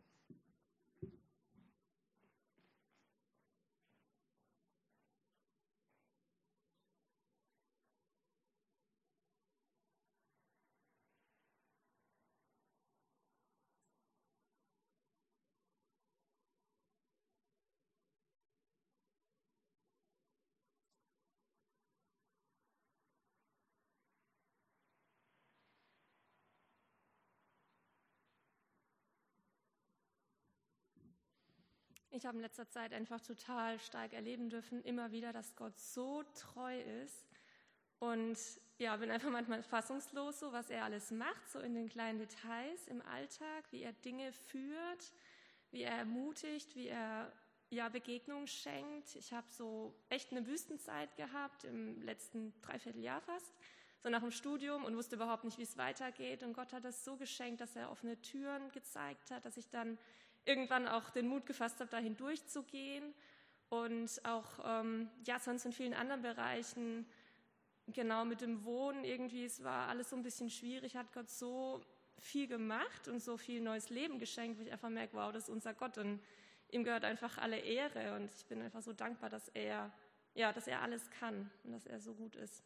Ich habe in letzter Zeit einfach total stark erleben dürfen, immer wieder, dass Gott so treu ist. Und ja, bin einfach manchmal fassungslos, so was er alles macht, so in den kleinen Details im Alltag, wie er Dinge führt, wie er ermutigt, wie er ja, Begegnungen schenkt. Ich habe so echt eine Wüstenzeit gehabt, im letzten Dreivierteljahr fast, so nach dem Studium und wusste überhaupt nicht, wie es weitergeht. Und Gott hat das so geschenkt, dass er offene Türen gezeigt hat, dass ich dann irgendwann auch den Mut gefasst habe, da hindurchzugehen und auch ähm, ja, sonst in vielen anderen Bereichen, genau mit dem Wohnen irgendwie, es war alles so ein bisschen schwierig, hat Gott so viel gemacht und so viel neues Leben geschenkt, wo ich einfach merke, wow, das ist unser Gott und ihm gehört einfach alle Ehre und ich bin einfach so dankbar, dass er, ja, dass er alles kann und dass er so gut ist.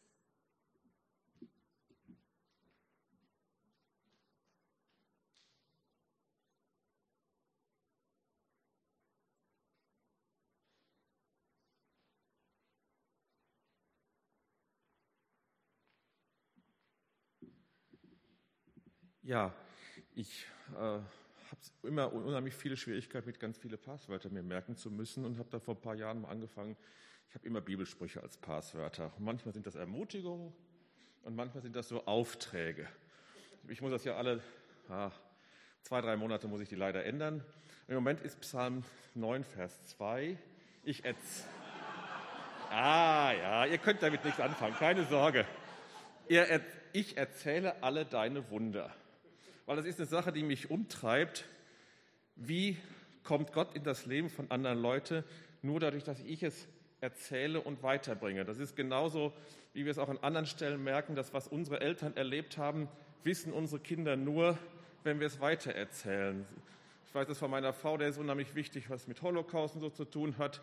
Ja, ich äh, habe immer unheimlich viele Schwierigkeiten mit ganz viele Passwörter mir merken zu müssen und habe da vor ein paar Jahren mal angefangen. Ich habe immer Bibelsprüche als Passwörter. Und manchmal sind das Ermutigungen und manchmal sind das so Aufträge. Ich muss das ja alle ah, zwei, drei Monate muss ich die leider ändern. Im Moment ist Psalm neun, Vers zwei. Ich erz- ah ja, ihr könnt damit nichts anfangen, keine Sorge. Ihr er- ich erzähle alle deine Wunder. Weil das ist eine Sache, die mich umtreibt. Wie kommt Gott in das Leben von anderen Leuten? Nur dadurch, dass ich es erzähle und weiterbringe. Das ist genauso, wie wir es auch an anderen Stellen merken, dass was unsere Eltern erlebt haben, wissen unsere Kinder nur, wenn wir es weitererzählen. Ich weiß das von meiner Frau, der ist unheimlich wichtig, was mit Holocaust und so zu tun hat.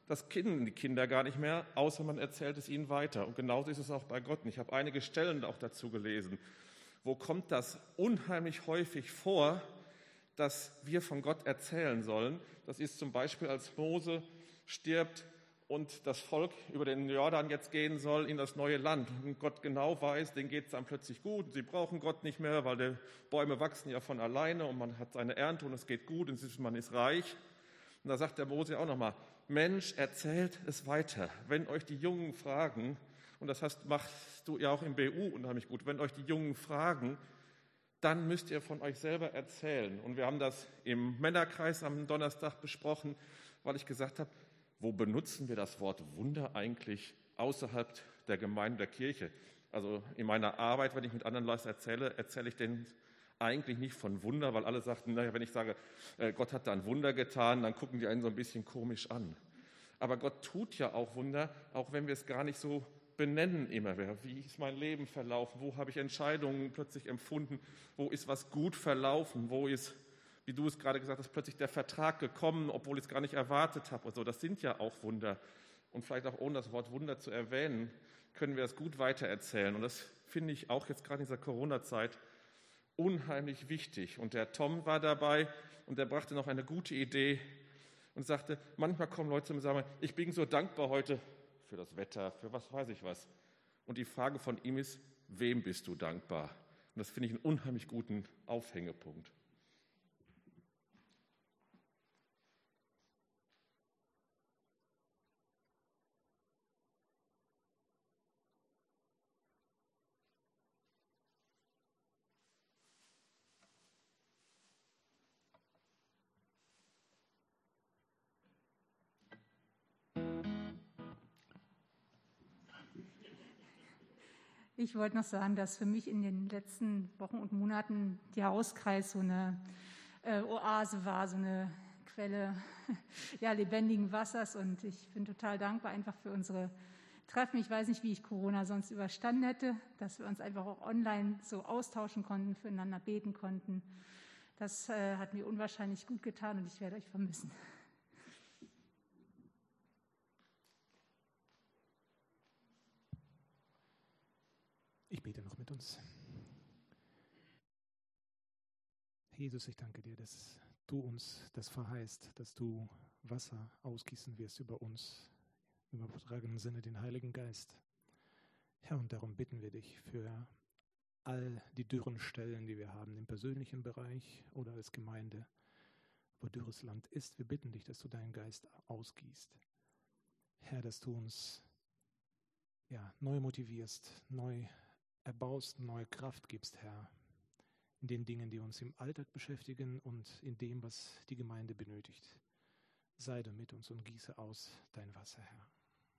das kennen die Kinder gar nicht mehr, außer man erzählt es ihnen weiter. Und genauso ist es auch bei Gott. Und ich habe einige Stellen auch dazu gelesen. Wo kommt das unheimlich häufig vor, dass wir von Gott erzählen sollen? Das ist zum Beispiel, als Mose stirbt und das Volk über den Jordan jetzt gehen soll in das neue Land. Und Gott genau weiß, denen geht es dann plötzlich gut. Sie brauchen Gott nicht mehr, weil die Bäume wachsen ja von alleine und man hat seine Ernte und es geht gut und man ist reich. Und da sagt der Mose auch nochmal, Mensch, erzählt es weiter. Wenn euch die Jungen fragen, und das hast, machst du ja auch im B U unheimlich gut, wenn euch die Jungen fragen, dann müsst ihr von euch selber erzählen. Und wir haben das im Männerkreis am Donnerstag besprochen, weil ich gesagt habe, wo benutzen wir das Wort Wunder eigentlich außerhalb der Gemeinde, der Kirche? Also in meiner Arbeit, wenn ich mit anderen Leuten erzähle, erzähle ich denen eigentlich nicht von Wunder, weil alle sagten, naja, wenn ich sage, Gott hat da ein Wunder getan, dann gucken die einen so ein bisschen komisch an. Aber Gott tut ja auch Wunder, auch wenn wir es gar nicht so benennen immer wieder. Wie ist mein Leben verlaufen? Wo habe ich Entscheidungen plötzlich empfunden? Wo ist was gut verlaufen? Wo ist, wie du es gerade gesagt hast, plötzlich der Vertrag gekommen, obwohl ich es gar nicht erwartet habe? Und so. Das sind ja auch Wunder. Und vielleicht auch ohne das Wort Wunder zu erwähnen, können wir das gut weitererzählen. Und das finde ich auch jetzt gerade in dieser Corona-Zeit unheimlich wichtig. Und der Tom war dabei und der brachte noch eine gute Idee und sagte, manchmal kommen Leute zu mir und sagen, ich bin so dankbar heute für das Wetter, für was weiß ich was. Und die Frage von ihm ist, wem bist du dankbar? Und das finde ich einen unheimlich guten Aufhängepunkt. Ich wollte noch sagen, dass für mich in den letzten Wochen und Monaten die Hauskreis so eine äh, Oase war, so eine Quelle ja, lebendigen Wassers. Und ich bin total dankbar einfach für unsere Treffen. Ich weiß nicht, wie ich Corona sonst überstanden hätte, dass wir uns einfach auch online so austauschen konnten, füreinander beten konnten. Das äh, hat mir unwahrscheinlich gut getan und ich werde euch vermissen. Ich bete noch mit uns. Jesus, ich danke dir, dass du uns das verheißt, dass du Wasser ausgießen wirst über uns, im übertragenen Sinne den Heiligen Geist. Herr, und darum bitten wir dich für all die dürren Stellen, die wir haben, im persönlichen Bereich oder als Gemeinde, wo dürres Land ist. Wir bitten dich, dass du deinen Geist ausgießt. Herr, dass du uns ja, neu motivierst, neu erbaust, neue Kraft gibst, Herr, in den Dingen, die uns im Alltag beschäftigen und in dem, was die Gemeinde benötigt. Sei du mit uns und gieße aus dein Wasser, Herr.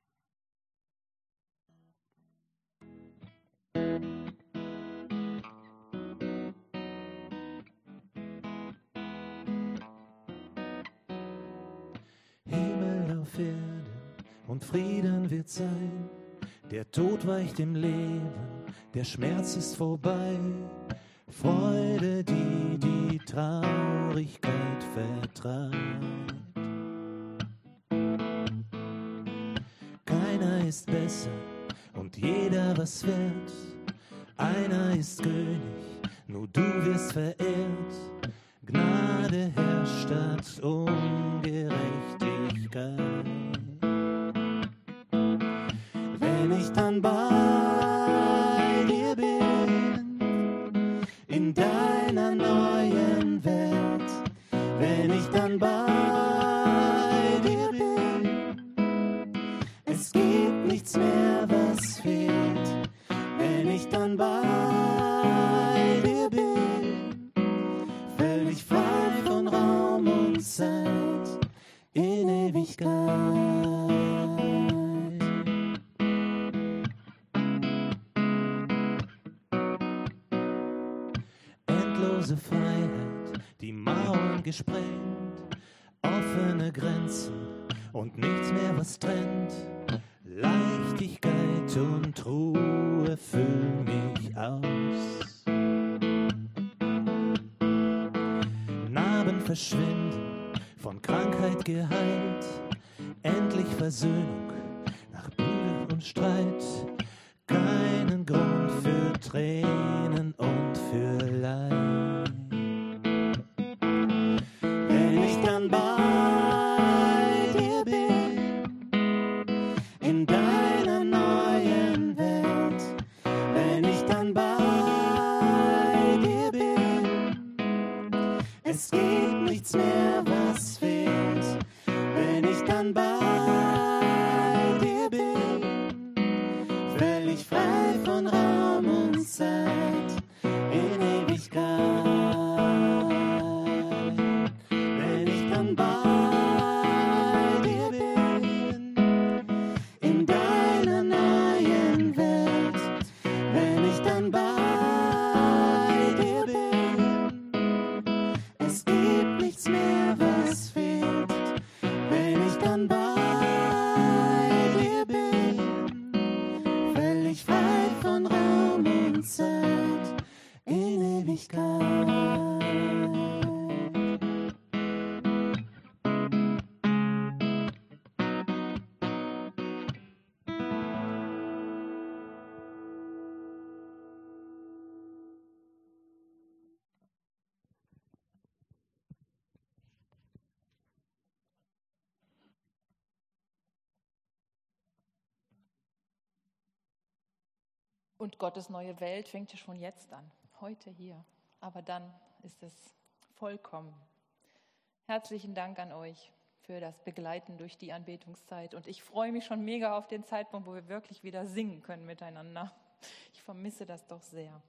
Himmel auf Erden und Frieden wird sein. Der Tod weicht im Leben, der Schmerz ist vorbei. Freude, die die Traurigkeit vertreibt. Keiner ist besser und jeder was wert. Einer ist König, nur du wirst verehrt. Gnade herrscht statt Ungerechtigkeit. Wenn ich dann bei dir bin, in deiner neuen Welt, wenn ich dann bei dir bin, es gibt nichts mehr, was fehlt. Wenn ich dann bei dir bin, völlig frei von Raum und Zeit, in Ewigkeit. Freiheit, die Mauern gesprengt, offene Grenzen und nichts mehr, was trennt. Leichtigkeit und Ruhe füllen mich aus. Narben verschwinden, von Krankheit geheilt, endlich versöhnt Versöhnung nach Mühe und Streit, keinen Grund für Tränen und für Leid. Wenn ich dann bei dir bin, in deiner neuen Welt, wenn ich dann bei dir bin, es gibt nichts mehr, was fehlt, wenn ich dann bei dir bin, völlig frei von Raum und Zeit in Ewigkeit. Wenn ich dann bei dir bin, in deiner neuen Welt, wenn ich dann bei dir bin, es gibt nichts mehr, was fehlt, wenn ich dann bei dir bin, völlig frei von Raum und Zeit in Ewigkeit. Und Gottes neue Welt fängt ja schon jetzt an, heute hier. Aber dann ist es vollkommen. Herzlichen Dank an euch für das Begleiten durch die Anbetungszeit. Und ich freue mich schon mega auf den Zeitpunkt, wo wir wirklich wieder singen können miteinander. Ich vermisse das doch sehr.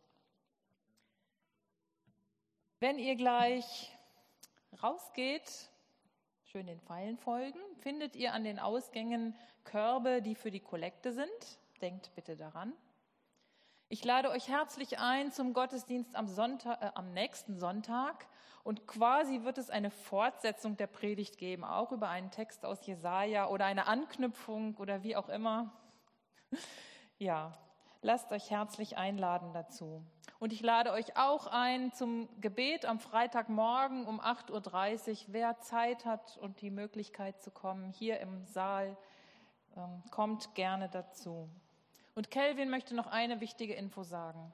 Wenn ihr gleich rausgeht, schön den Pfeilen folgen, findet ihr an den Ausgängen Körbe, die für die Kollekte sind. Denkt bitte daran. Ich lade euch herzlich ein zum Gottesdienst am, Sonntag, äh, am nächsten Sonntag. Und quasi wird es eine Fortsetzung der Predigt geben, auch über einen Text aus Jesaja oder eine Anknüpfung oder wie auch immer. Ja, lasst euch herzlich einladen dazu. Und ich lade euch auch ein zum Gebet am Freitagmorgen um acht Uhr dreißig. Wer Zeit hat und die Möglichkeit zu kommen, hier im Saal, ähm, kommt gerne dazu. Und Kelvin möchte noch eine wichtige Info sagen.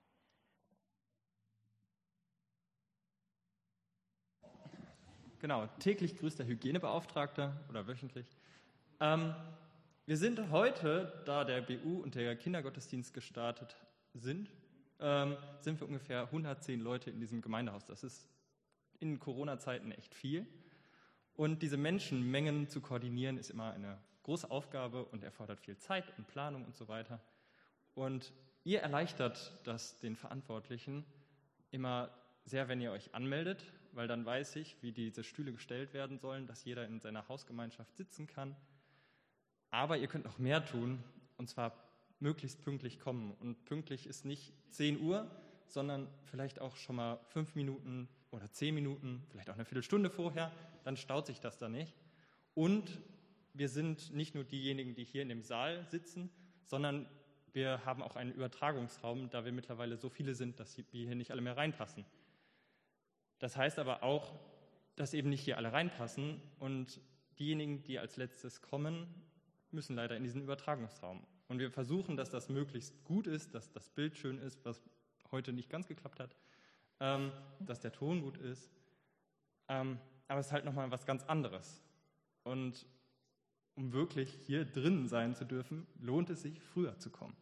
Genau, täglich grüßt der Hygienebeauftragte oder wöchentlich. Ähm, wir sind heute, da der B U und der Kindergottesdienst gestartet sind, ähm, sind wir ungefähr hundertzehn Leute in diesem Gemeindehaus. Das ist in Corona-Zeiten echt viel. Und diese Menschenmengen zu koordinieren, ist immer eine große Aufgabe und erfordert viel Zeit und Planung und so weiter. Und ihr erleichtert das den Verantwortlichen immer sehr, wenn ihr euch anmeldet, weil dann weiß ich, wie diese Stühle gestellt werden sollen, dass jeder in seiner Hausgemeinschaft sitzen kann. Aber ihr könnt noch mehr tun, und zwar möglichst pünktlich kommen. Und pünktlich ist nicht zehn Uhr, sondern vielleicht auch schon mal fünf Minuten oder zehn Minuten, vielleicht auch eine Viertelstunde vorher, dann staut sich das da nicht. Und wir sind nicht nur diejenigen, die hier in dem Saal sitzen, sondern wir haben auch einen Übertragungsraum, da wir mittlerweile so viele sind, dass wir hier nicht alle mehr reinpassen. Das heißt aber auch, dass eben nicht hier alle reinpassen und diejenigen, die als letztes kommen, müssen leider in diesen Übertragungsraum. Und wir versuchen, dass das möglichst gut ist, dass das Bild schön ist, was heute nicht ganz geklappt hat, ähm, dass der Ton gut ist. Ähm, aber es ist halt nochmal was ganz anderes. Und um wirklich hier drin sein zu dürfen, lohnt es sich, früher zu kommen.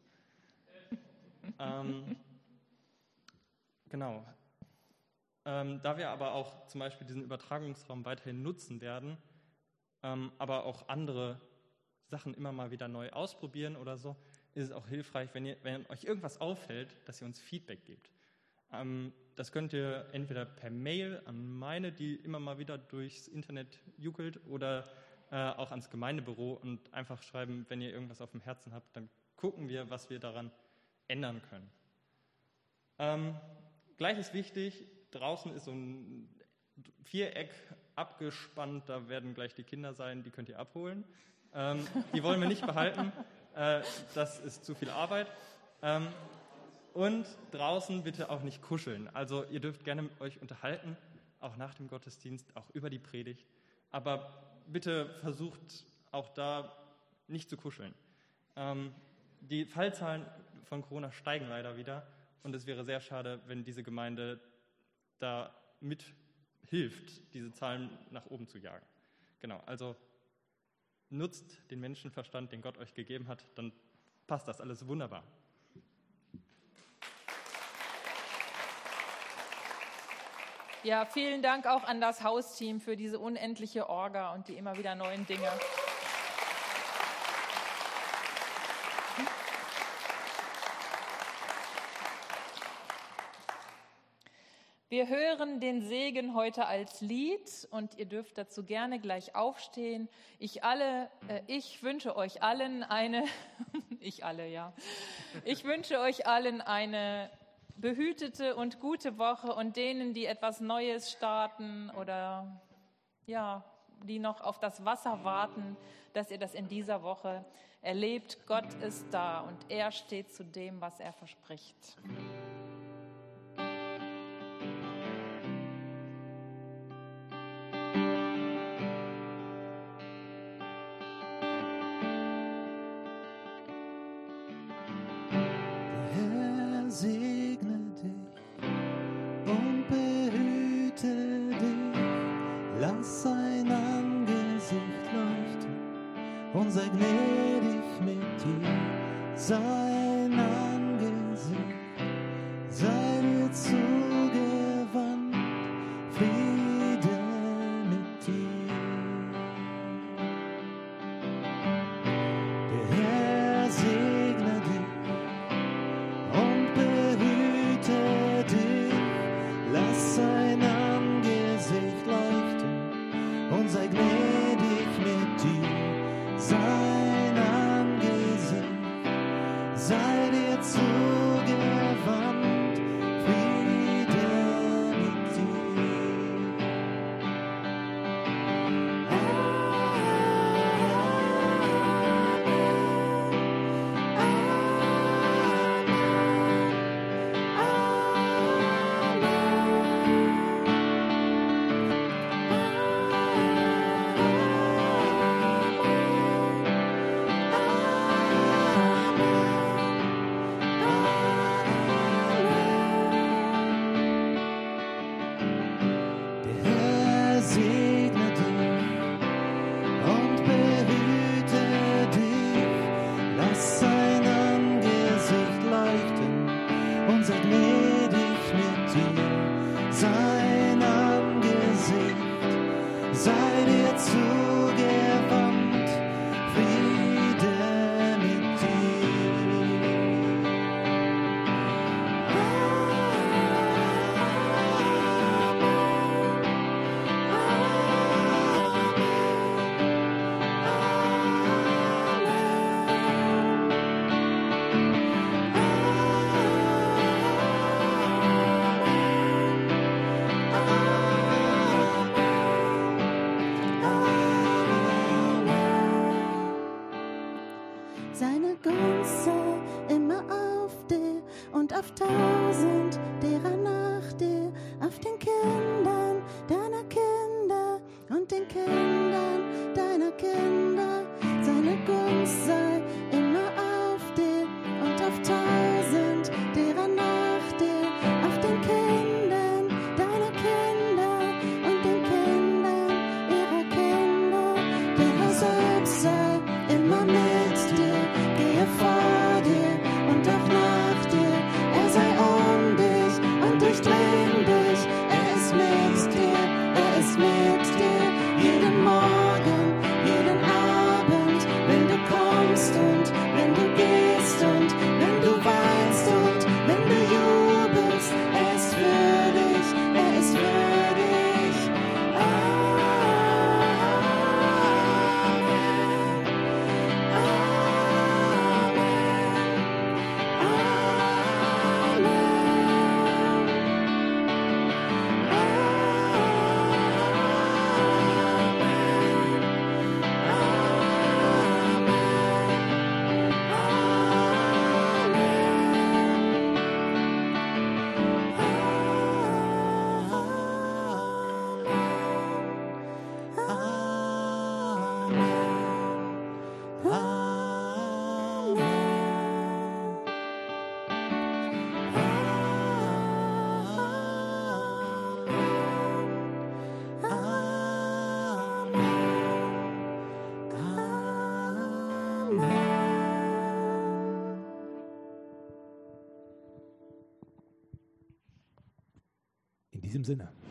ähm, genau. Ähm, da wir aber auch zum Beispiel diesen Übertragungsraum weiterhin nutzen werden, ähm, aber auch andere Sachen immer mal wieder neu ausprobieren oder so, ist es auch hilfreich, wenn, ihr, wenn euch irgendwas auffällt, dass ihr uns Feedback gebt. Ähm, das könnt ihr entweder per Mail an meine, die immer mal wieder durchs Internet juckelt, oder äh, auch ans Gemeindebüro und einfach schreiben, wenn ihr irgendwas auf dem Herzen habt, dann gucken wir, was wir daran ändern können. Ähm, gleich ist wichtig, draußen ist so ein Viereck abgespannt, da werden gleich die Kinder sein, die könnt ihr abholen. Ähm, die wollen wir nicht behalten, äh, das ist zu viel Arbeit. Ähm, und draußen bitte auch nicht kuscheln. Also ihr dürft gerne mit euch unterhalten, auch nach dem Gottesdienst, auch über die Predigt. Aber bitte versucht auch da nicht zu kuscheln. Ähm, die Fallzahlen von Corona steigen leider wieder und es wäre sehr schade, wenn diese Gemeinde da mithilft, diese Zahlen nach oben zu jagen. Genau, also nutzt den Menschenverstand, den Gott euch gegeben hat, dann passt das alles wunderbar. Ja, vielen Dank auch an das Hausteam für diese unendliche Orga und die immer wieder neuen Dinge. Wir hören den Segen heute als Lied und ihr dürft dazu gerne gleich aufstehen. Ich alle, äh, ich wünsche euch allen eine, ich alle, ja. Ich wünsche euch allen eine behütete und gute Woche und denen, die etwas Neues starten oder ja, die noch auf das Wasser warten, dass ihr das in dieser Woche erlebt. Gott ist da und er steht zu dem, was er verspricht. Segne dich und behüte dich, lass sein Angesicht leuchten und sei gnädig mit dir. Sein Angesicht sei dir zugewandt, Friede mit dir. Der Herr segne dich und behüte dich, lass sein Angesicht leuchten und sei gnädig mit dir. Sein Angesicht sei dir zugewandt, Friede mit dir. Amen. diesem Sinne.